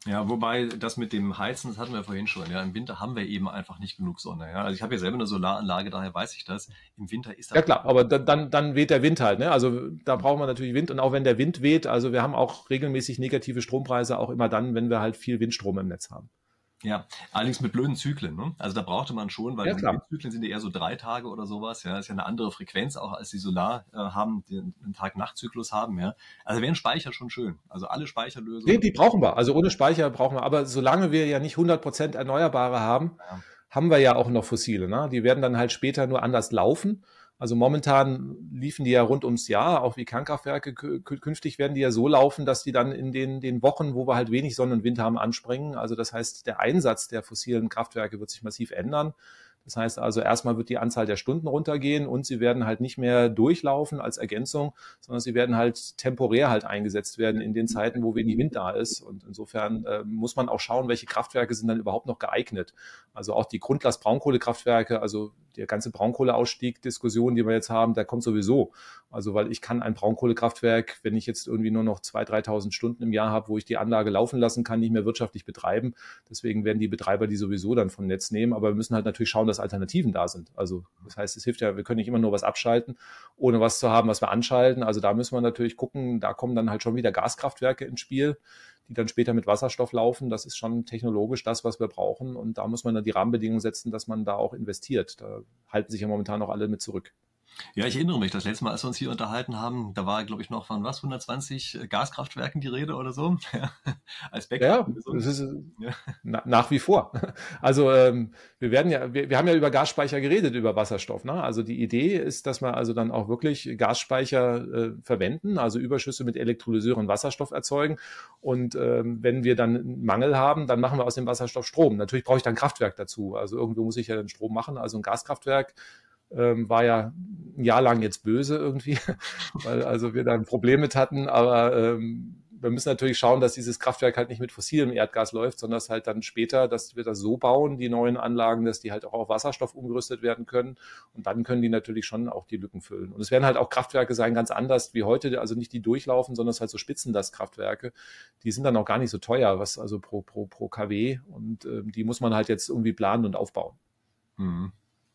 Ja, wobei das mit dem Heizen, das hatten wir vorhin schon. Ja, im Winter haben wir eben einfach nicht genug Sonne. Ja, also ich habe ja selber eine Solaranlage, daher weiß ich das. Im Winter ist Ja das klar, aber dann, dann, dann weht der Wind halt. Ne? Also da braucht man natürlich Wind und auch wenn der Wind weht, also wir haben auch regelmäßig negative Strompreise, auch immer dann, wenn wir halt viel Windstrom im Netz haben. ja, allerdings mit blöden Zyklen. Ne? Also da brauchte man schon, weil Ja die klar. Windzyklen sind ja eher so drei Tage oder sowas. Ja, ist ja eine andere Frequenz auch als die Solar äh, haben, die einen Tag-Nacht-Zyklus haben. Ja, also wäre ein Speicher schon schön. Also alle Nee, Speicherlösungen. die brauchen wir. Also ohne Speicher brauchen wir. Aber solange wir ja nicht hundert Prozent Erneuerbare haben, Ja, haben wir ja auch noch fossile. Ne? Die werden dann halt später nur anders laufen. Also momentan liefen die ja rund ums Jahr, auch wie Kernkraftwerke. Künftig werden die ja so laufen, dass die dann in den, den Wochen, wo wir halt wenig Sonne und Wind haben, anspringen. Also das heißt, der Einsatz der fossilen Kraftwerke wird sich massiv ändern. Das heißt also, erstmal wird die Anzahl der Stunden runtergehen und sie werden halt nicht mehr durchlaufen als Ergänzung, sondern sie werden halt temporär halt eingesetzt werden in den Zeiten, wo wenig Wind da ist. Und insofern äh, muss man auch schauen, welche Kraftwerke sind dann überhaupt noch geeignet. Also auch die Grundlast-Braunkohlekraftwerke, also der ganze Braunkohleausstieg-Diskussion, die wir jetzt haben, der kommt sowieso. Also weil ich kann ein Braunkohlekraftwerk, wenn ich jetzt irgendwie nur noch zweitausend, dreitausend Stunden im Jahr habe, wo ich die Anlage laufen lassen kann, nicht mehr wirtschaftlich betreiben. Deswegen werden die Betreiber die sowieso dann vom Netz nehmen. Aber wir müssen halt natürlich schauen, dass Alternativen da sind. Also das heißt, es hilft ja, wir können nicht immer nur was abschalten, ohne was zu haben, was wir anschalten. Also da müssen wir natürlich gucken, da kommen dann halt schon wieder Gaskraftwerke ins Spiel, die dann später mit Wasserstoff laufen. Das ist schon technologisch das, was wir brauchen. Und da muss man dann die Rahmenbedingungen setzen, dass man da auch investiert. Da halten sich ja momentan noch alle mit zurück. Ja, ich erinnere mich, das letzte Mal, als wir uns hier unterhalten haben, da war, glaube ich, noch von was, hundertzwanzig Gaskraftwerken die Rede oder so, ja, als Ja, Backup. das ist Ja. na, nach wie vor. Also ähm, wir werden ja, wir, wir haben ja über Gasspeicher geredet, über Wasserstoff. Ne? Also die Idee ist, dass wir also dann auch wirklich Gasspeicher äh, verwenden, also Überschüsse mit Elektrolyseur und Wasserstoff erzeugen. Und ähm, wenn wir dann einen Mangel haben, dann machen wir aus dem Wasserstoff Strom. Natürlich brauche ich dann ein Kraftwerk dazu. Also irgendwo muss ich ja den Strom machen. Also ein Gaskraftwerk ähm, war ja ein Jahr lang jetzt böse irgendwie, weil also wir da ein Problem mit hatten, aber ähm, wir müssen natürlich schauen, dass dieses Kraftwerk halt nicht mit fossilem Erdgas läuft, sondern dass halt dann später, dass wir das so bauen, die neuen Anlagen, dass die halt auch auf Wasserstoff umgerüstet werden können und dann können die natürlich schon auch die Lücken füllen. Und es werden halt auch Kraftwerke sein, ganz anders wie heute, also nicht die durchlaufen, sondern es halt so Spitzenlastkraftwerke, die sind dann auch gar nicht so teuer, was also pro, pro, pro KW und äh, die muss man halt jetzt irgendwie planen und aufbauen. Mhm.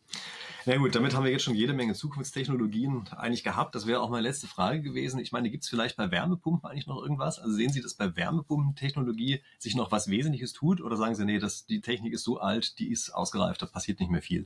Na gut, damit haben wir jetzt schon jede Menge Zukunftstechnologien eigentlich gehabt. Das wäre auch meine letzte Frage gewesen. Ich meine, gibt es vielleicht bei Wärmepumpen eigentlich noch irgendwas? Also sehen Sie, dass bei Wärmepumpentechnologie sich noch was Wesentliches tut? Oder sagen Sie, nee, das, die Technik ist so alt, die ist ausgereift, da passiert nicht mehr viel?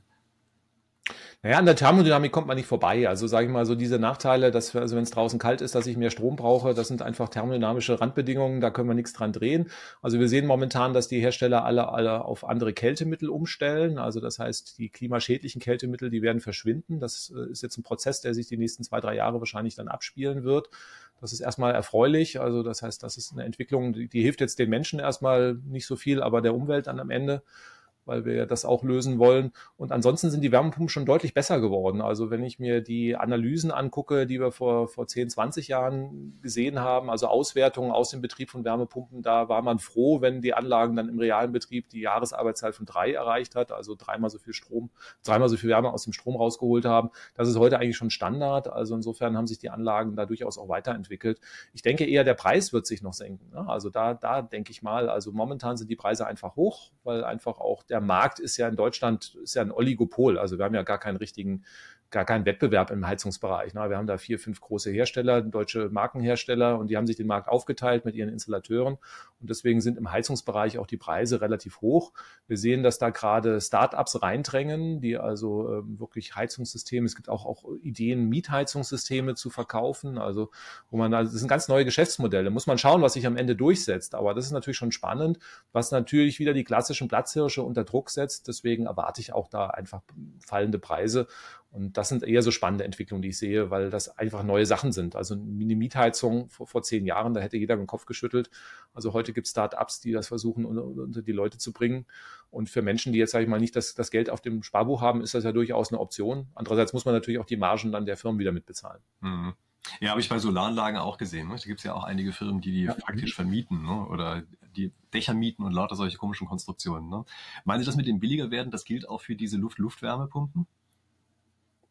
Naja, an der Thermodynamik kommt man nicht vorbei. Also sage ich mal so diese Nachteile, dass wir, also wenn es draußen kalt ist, dass ich mehr Strom brauche, das sind einfach thermodynamische Randbedingungen, da können wir nichts dran drehen. Also wir sehen momentan, dass die Hersteller alle, alle auf andere Kältemittel umstellen. Also das heißt, die klimaschädlichen Kältemittel, die werden verschwinden. Das ist jetzt ein Prozess, der sich die nächsten zwei, drei Jahre wahrscheinlich dann abspielen wird. Das ist erstmal erfreulich. Also das heißt, das ist eine Entwicklung, die, die hilft jetzt den Menschen erstmal nicht so viel, aber der Umwelt dann am Ende, weil wir das auch lösen wollen. Und ansonsten sind die Wärmepumpen schon deutlich besser geworden. Also wenn ich mir die Analysen angucke, die wir vor, vor zehn, zwanzig Jahren gesehen haben, also Auswertungen aus dem Betrieb von Wärmepumpen, da war man froh, wenn die Anlagen dann im realen Betrieb die Jahresarbeitszeit von drei erreicht hat, also dreimal so viel Strom, dreimal so viel Wärme aus dem Strom rausgeholt haben. Das ist heute eigentlich schon Standard. Also insofern haben sich die Anlagen da durchaus auch weiterentwickelt. Ich denke eher, der Preis wird sich noch senken. Also da, da denke ich mal, also momentan sind die Preise einfach hoch, weil einfach auch der Markt ist ja in Deutschland ist ja ein Oligopol. Also wir haben ja gar keinen richtigen, gar keinen Wettbewerb im Heizungsbereich. Wir haben da vier, fünf große Hersteller, deutsche Markenhersteller, und die haben sich den Markt aufgeteilt mit ihren Installateuren. Und deswegen sind im Heizungsbereich auch die Preise relativ hoch. Wir sehen, dass da gerade Start-ups reindrängen, die also ähm, wirklich Heizungssysteme, es gibt auch, auch Ideen, Mietheizungssysteme zu verkaufen. Also wo man, also das sind ganz neue Geschäftsmodelle. Muss man schauen, was sich am Ende durchsetzt. Aber das ist natürlich schon spannend, was natürlich wieder die klassischen Platzhirsche unter Druck setzt. Deswegen erwarte ich auch da einfach fallende Preise. Und das sind eher so spannende Entwicklungen, die ich sehe, weil das einfach neue Sachen sind. Also eine Mietheizung vor, vor zehn Jahren, da hätte jeder mit dem Kopf geschüttelt. Also heute gibt es Start-ups, die das versuchen, unter, unter die Leute zu bringen. Und für Menschen, die jetzt, sage ich mal, nicht das, das Geld auf dem Sparbuch haben, ist das ja durchaus eine Option. Andererseits muss man natürlich auch die Margen dann der Firmen wieder mitbezahlen. Mhm. Ja, habe ich bei Solaranlagen auch gesehen. Ne? Da gibt es ja auch einige Firmen, die die Ja. faktisch vermieten, ne? Oder die Dächer mieten und lauter solche komischen Konstruktionen. Ne? Meinen Sie, das mit dem billiger werden, das gilt auch für diese Luft-Luft-Wärmepumpen?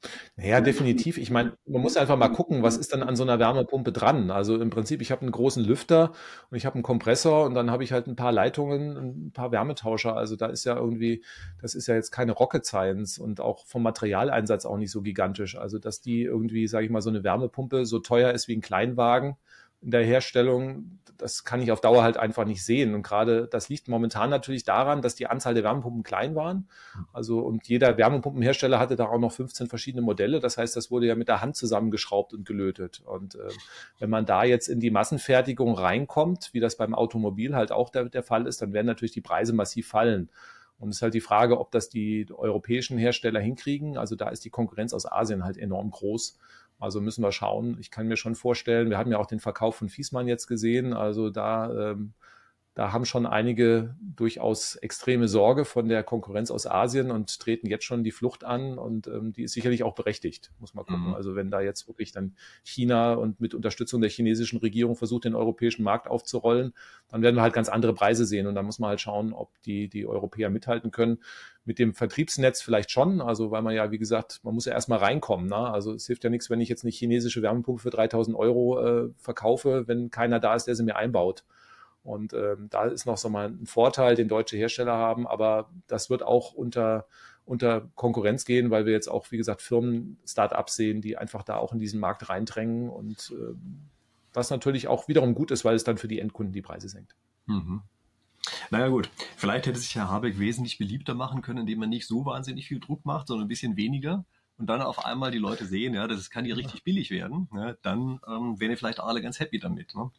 Naja, definitiv. Ich meine, man muss einfach mal gucken, was ist dann an so einer Wärmepumpe dran? Also im Prinzip, ich habe einen großen Lüfter und ich habe einen Kompressor und dann habe ich halt ein paar Leitungen, ein paar Wärmetauscher. Also da ist ja irgendwie, das ist ja jetzt keine Rocket Science und auch vom Materialeinsatz auch nicht so gigantisch. Also dass die irgendwie, sage ich mal, so eine Wärmepumpe so teuer ist wie ein Kleinwagen in der Herstellung, das kann ich auf Dauer halt einfach nicht sehen. Und gerade das liegt momentan natürlich daran, dass die Anzahl der Wärmepumpen klein waren. Also und jeder Wärmepumpenhersteller hatte da auch noch fünfzehn verschiedene Modelle. Das heißt, das wurde ja mit der Hand zusammengeschraubt und gelötet. Und äh, wenn man da jetzt in die Massenfertigung reinkommt, wie das beim Automobil halt auch der, der Fall ist, dann werden natürlich die Preise massiv fallen. Und es ist halt die Frage, ob das die europäischen Hersteller hinkriegen. Also da ist die Konkurrenz aus Asien halt enorm groß. Also müssen wir schauen. Ich kann mir schon vorstellen, wir haben ja auch den Verkauf von Viessmann jetzt gesehen. Also da, ähm, da haben schon einige durchaus extreme Sorge von der Konkurrenz aus Asien und treten jetzt schon die Flucht an. Und ähm, die ist sicherlich auch berechtigt, muss man gucken. Mhm. Also wenn da jetzt wirklich dann China und mit Unterstützung der chinesischen Regierung versucht, den europäischen Markt aufzurollen, dann werden wir halt ganz andere Preise sehen. Und da muss man halt schauen, ob die, die Europäer mithalten können. Mit dem Vertriebsnetz vielleicht schon, also weil man ja, wie gesagt, man muss ja erstmal reinkommen. Ne? Also es hilft ja nichts, wenn ich jetzt eine chinesische Wärmepumpe für dreitausend Euro äh, verkaufe, wenn keiner da ist, der sie mir einbaut. Und ähm, da ist noch so mal ein Vorteil, den deutsche Hersteller haben, aber das wird auch unter, unter Konkurrenz gehen, weil wir jetzt auch, wie gesagt, Firmen, Start-ups sehen, die einfach da auch in diesen Markt reindrängen und äh, was natürlich auch wiederum gut ist, weil es dann für die Endkunden die Preise senkt. Mhm. Naja gut, vielleicht hätte sich Herr Habeck wesentlich beliebter machen können, indem er nicht so wahnsinnig viel Druck macht, sondern ein bisschen weniger. Und dann auf einmal die Leute sehen, ja, das kann hier richtig billig werden. Ja, dann ähm, wären die vielleicht alle ganz happy damit. Ne?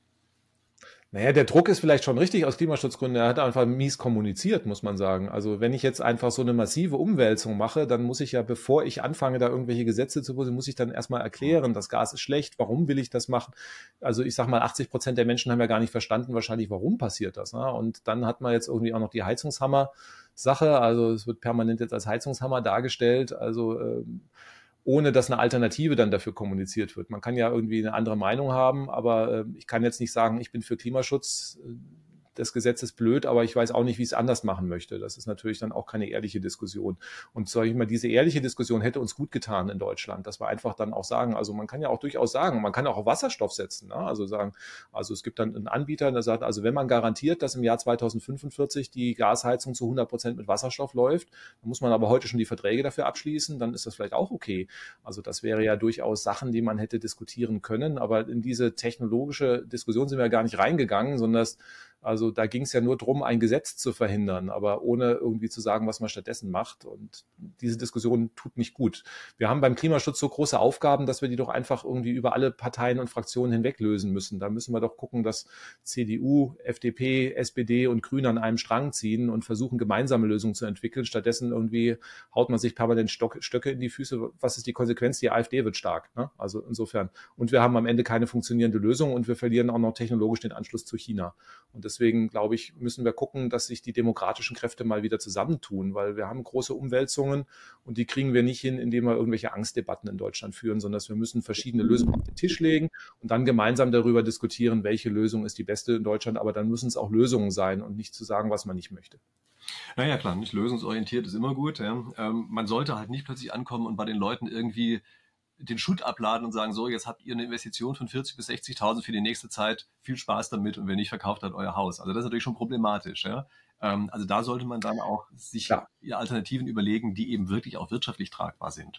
Naja, der Druck ist vielleicht schon richtig aus Klimaschutzgründen. Er hat einfach mies kommuniziert, muss man sagen. Also wenn ich jetzt einfach so eine massive Umwälzung mache, dann muss ich ja, bevor ich anfange, da irgendwelche Gesetze zu beschließen, muss ich dann erstmal erklären, das Gas ist schlecht, warum will ich das machen? Also ich sag mal, achtzig Prozent der Menschen haben ja gar nicht verstanden, wahrscheinlich, warum passiert das. Ne? Und dann hat man jetzt irgendwie auch noch die Heizungshammer-Sache. Also es wird permanent jetzt als Heizungshammer dargestellt. Also ähm, ohne dass eine Alternative dann dafür kommuniziert wird. Man kann ja irgendwie eine andere Meinung haben, aber äh, ich kann jetzt nicht sagen, ich bin für Klimaschutz. Das Gesetz ist blöd, aber ich weiß auch nicht, wie ich es anders machen möchte. Das ist natürlich dann auch keine ehrliche Diskussion. Und sage ich mal, diese ehrliche Diskussion hätte uns gut getan in Deutschland, dass wir einfach dann auch sagen, also man kann ja auch durchaus sagen, man kann auch auf Wasserstoff setzen. Ne? Also sagen, also es gibt dann einen Anbieter, der sagt, also wenn man garantiert, dass im Jahr zweitausendfünfundvierzig die Gasheizung zu hundert Prozent mit Wasserstoff läuft, dann muss man aber heute schon die Verträge dafür abschließen, dann ist das vielleicht auch okay. Also das wäre ja durchaus Sachen, die man hätte diskutieren können, aber in diese technologische Diskussion sind wir ja gar nicht reingegangen, sondern das Also da ging es ja nur darum, ein Gesetz zu verhindern, aber ohne irgendwie zu sagen, was man stattdessen macht. Und diese Diskussion tut nicht gut. Wir haben beim Klimaschutz so große Aufgaben, dass wir die doch einfach irgendwie über alle Parteien und Fraktionen hinweg lösen müssen. Da müssen wir doch gucken, dass C D U, F D P, S P D und Grüne an einem Strang ziehen und versuchen, gemeinsame Lösungen zu entwickeln. Stattdessen irgendwie haut man sich permanent Stock, Stöcke in die Füße. Was ist die Konsequenz? Die AfD wird stark. Ne? Also insofern. Und wir haben am Ende keine funktionierende Lösung und wir verlieren auch noch technologisch den Anschluss zu China. Und deswegen, glaube ich, müssen wir gucken, dass sich die demokratischen Kräfte mal wieder zusammentun, weil wir haben große Umwälzungen und die kriegen wir nicht hin, indem wir irgendwelche Angstdebatten in Deutschland führen, sondern dass wir müssen verschiedene Lösungen auf den Tisch legen und dann gemeinsam darüber diskutieren, welche Lösung ist die beste in Deutschland. Aber dann müssen es auch Lösungen sein und nicht zu sagen, was man nicht möchte. Naja, klar, nicht lösungsorientiert ist immer gut. Ja. Ähm, man sollte halt nicht plötzlich ankommen und bei den Leuten irgendwie den Schutt abladen und sagen, so, jetzt habt ihr eine Investition von vierzigtausend bis sechzigtausend für die nächste Zeit, viel Spaß damit und wenn nicht, verkauft halt euer Haus. Also das ist natürlich schon problematisch. Ja? Ähm, also da sollte man dann auch sich ja. Alternativen überlegen, die eben wirklich auch wirtschaftlich tragbar sind.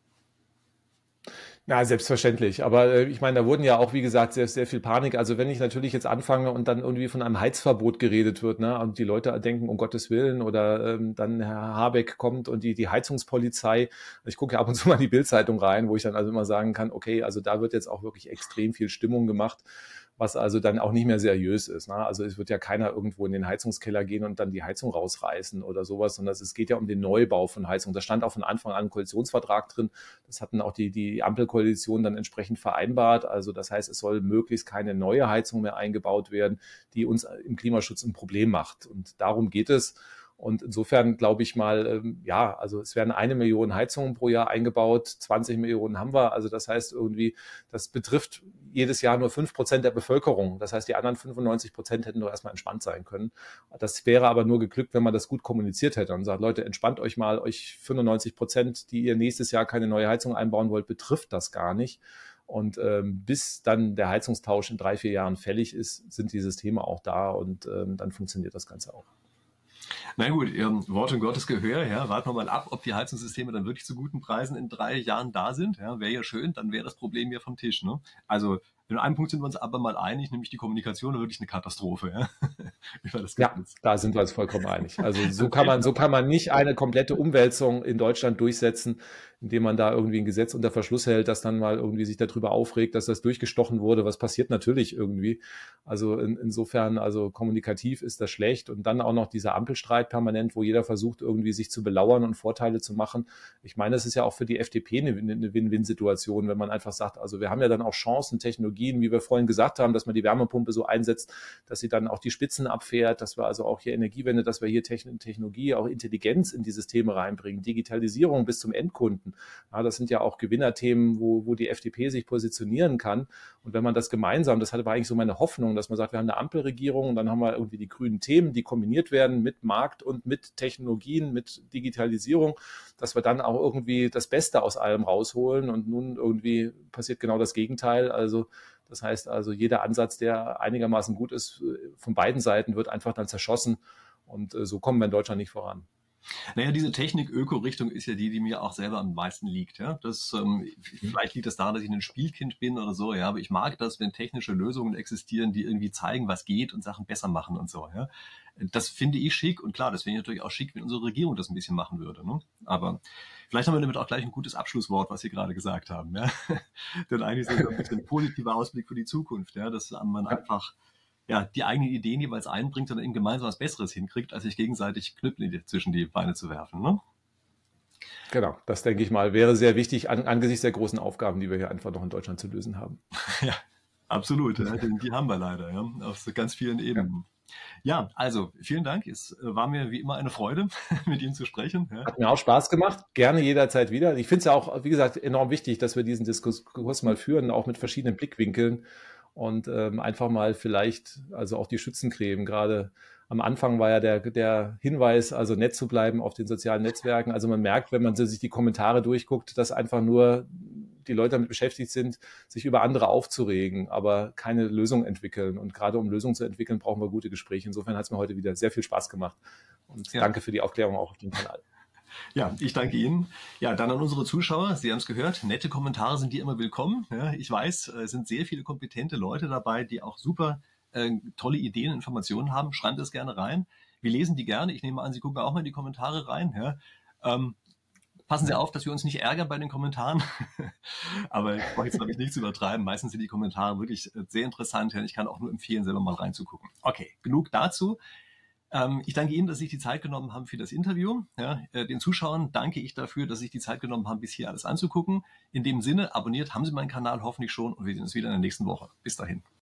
Ja, selbstverständlich. Aber äh, ich meine, da wurden ja auch, wie gesagt, sehr, sehr viel Panik. Also wenn ich natürlich jetzt anfange und dann irgendwie von einem Heizverbot geredet wird, ne, und die Leute denken, um Gottes Willen, oder ähm, dann Herr Habeck kommt und die, die Heizungspolizei, ich gucke ja ab und zu mal in die Bild-Zeitung rein, wo ich dann also immer sagen kann, okay, also da wird jetzt auch wirklich extrem viel Stimmung gemacht, was also dann auch nicht mehr seriös ist. Ne? Also es wird ja keiner irgendwo in den Heizungskeller gehen und dann die Heizung rausreißen oder sowas, sondern es geht ja um den Neubau von Heizung. Da stand auch von Anfang an ein Koalitionsvertrag drin. Das hatten auch die, die Ampelkoalition dann entsprechend vereinbart. Also das heißt, es soll möglichst keine neue Heizung mehr eingebaut werden, die uns im Klimaschutz ein Problem macht. Und darum geht es. Und insofern glaube ich mal, ähm, ja, also es werden eine Million Heizungen pro Jahr eingebaut, zwanzig Millionen haben wir. Also das heißt irgendwie, das betrifft jedes Jahr nur fünf Prozent der Bevölkerung. Das heißt, die anderen fünfundneunzig Prozent hätten doch erstmal entspannt sein können. Das wäre aber nur geglückt, wenn man das gut kommuniziert hätte und sagt, Leute, entspannt euch mal, euch fünfundneunzig Prozent, die ihr nächstes Jahr keine neue Heizung einbauen wollt, betrifft das gar nicht. Und ähm, bis dann der Heizungstausch in drei, vier Jahren fällig ist, sind die Systeme auch da und ähm, dann funktioniert das Ganze auch. Na gut, ähm, Wort und Gottes Gehör, ja, warten wir mal ab, ob die Heizungssysteme dann wirklich zu guten Preisen in drei Jahren da sind. Ja, wäre ja schön, dann wäre das Problem ja vom Tisch. Ne? Also in einem Punkt sind wir uns aber mal einig, nämlich die Kommunikation ist wirklich eine Katastrophe. Ja, Über das ja, da sind wir uns vollkommen einig. Also so kann man, so kann man nicht eine komplette Umwälzung in Deutschland durchsetzen, indem man da irgendwie ein Gesetz unter Verschluss hält, das dann mal irgendwie sich darüber aufregt, dass das durchgestochen wurde. Was passiert natürlich irgendwie. Also in, insofern, also kommunikativ ist das schlecht. Und dann auch noch dieser Ampelstreit permanent, wo jeder versucht, irgendwie sich zu belauern und Vorteile zu machen. Ich meine, das ist ja auch für die F D P eine, eine Win-Win-Situation, wenn man einfach sagt, also wir haben ja dann auch Chancen, Technologien, wie wir vorhin gesagt haben, dass man die Wärmepumpe so einsetzt, dass sie dann auch die Spitzen abfährt, dass wir also auch hier Energiewende, dass wir hier Technologie, auch Intelligenz in die Systeme reinbringen, Digitalisierung bis zum Endkunden. Ja, das sind ja auch Gewinnerthemen, wo, wo die F D P sich positionieren kann. Und wenn man das gemeinsam, das war eigentlich so meine Hoffnung, dass man sagt, wir haben eine Ampelregierung und dann haben wir irgendwie die grünen Themen, die kombiniert werden mit Markt und mit Technologien, mit Digitalisierung, dass wir dann auch irgendwie das Beste aus allem rausholen. Und nun irgendwie passiert genau das Gegenteil. Also das heißt also, jeder Ansatz, der einigermaßen gut ist, von beiden Seiten wird einfach dann zerschossen. Und so kommen wir in Deutschland nicht voran. Naja, diese Technik-Öko-Richtung ist ja die, die mir auch selber am meisten liegt. Ja? Das, ähm, vielleicht liegt das daran, dass ich ein Spielkind bin oder so, ja, aber ich mag das, wenn technische Lösungen existieren, die irgendwie zeigen, was geht und Sachen besser machen und so. Ja? Das finde ich schick und klar, das wäre natürlich auch schick, wenn unsere Regierung das ein bisschen machen würde. Ne? Aber vielleicht haben wir damit auch gleich ein gutes Abschlusswort, was Sie gerade gesagt haben. Ja? Denn eigentlich ist das ein bisschen ein positiver Ausblick für die Zukunft, ja? Dass man einfach ja, die eigenen Ideen jeweils einbringt und dann eben gemeinsam was Besseres hinkriegt, als sich gegenseitig Knüppel zwischen die Beine zu werfen. Ne? Genau, das denke ich mal, wäre sehr wichtig an, angesichts der großen Aufgaben, die wir hier einfach noch in Deutschland zu lösen haben. Ja, absolut. Ja, denn die haben wir leider, ja, auf so ganz vielen Ebenen. Ja. ja, also vielen Dank. Es war mir wie immer eine Freude, mit Ihnen zu sprechen. Ja. Hat mir auch Spaß gemacht. Gerne jederzeit wieder. Ich finde es ja auch, wie gesagt, enorm wichtig, dass wir diesen Diskurs mal führen, auch mit verschiedenen Blickwinkeln. Und ähm, einfach mal vielleicht, also auch die Schützencreme, gerade am Anfang war ja der, der Hinweis, also nett zu bleiben auf den sozialen Netzwerken. Also man merkt, wenn man sich die Kommentare durchguckt, dass einfach nur die Leute damit beschäftigt sind, sich über andere aufzuregen, aber keine Lösung entwickeln. Und gerade um Lösungen zu entwickeln, brauchen wir gute Gespräche. Insofern hat es mir heute wieder sehr viel Spaß gemacht. Und ja. Danke für die Aufklärung auch auf dem Kanal. Ja, ich danke Ihnen. Ja, dann an unsere Zuschauer. Sie haben es gehört. Nette Kommentare sind die immer willkommen. Ja, ich weiß, es sind sehr viele kompetente Leute dabei, die auch super äh, tolle Ideen und Informationen haben. Schreibt es gerne rein. Wir lesen die gerne. Ich nehme an, Sie gucken auch mal in die Kommentare rein. Ja. Ähm, passen Sie auf, dass wir uns nicht ärgern bei den Kommentaren. Aber ich brauche jetzt, glaube ich, nichts übertreiben. Meistens sind die Kommentare wirklich sehr interessant. Ja. Ich kann auch nur empfehlen, selber mal reinzugucken. Okay, genug dazu. Ich danke Ihnen, dass Sie sich die Zeit genommen haben für das Interview. Ja, den Zuschauern danke ich dafür, dass Sie sich die Zeit genommen haben, bis hier alles anzugucken. In dem Sinne, abonniert haben Sie meinen Kanal hoffentlich schon und wir sehen uns wieder in der nächsten Woche. Bis dahin.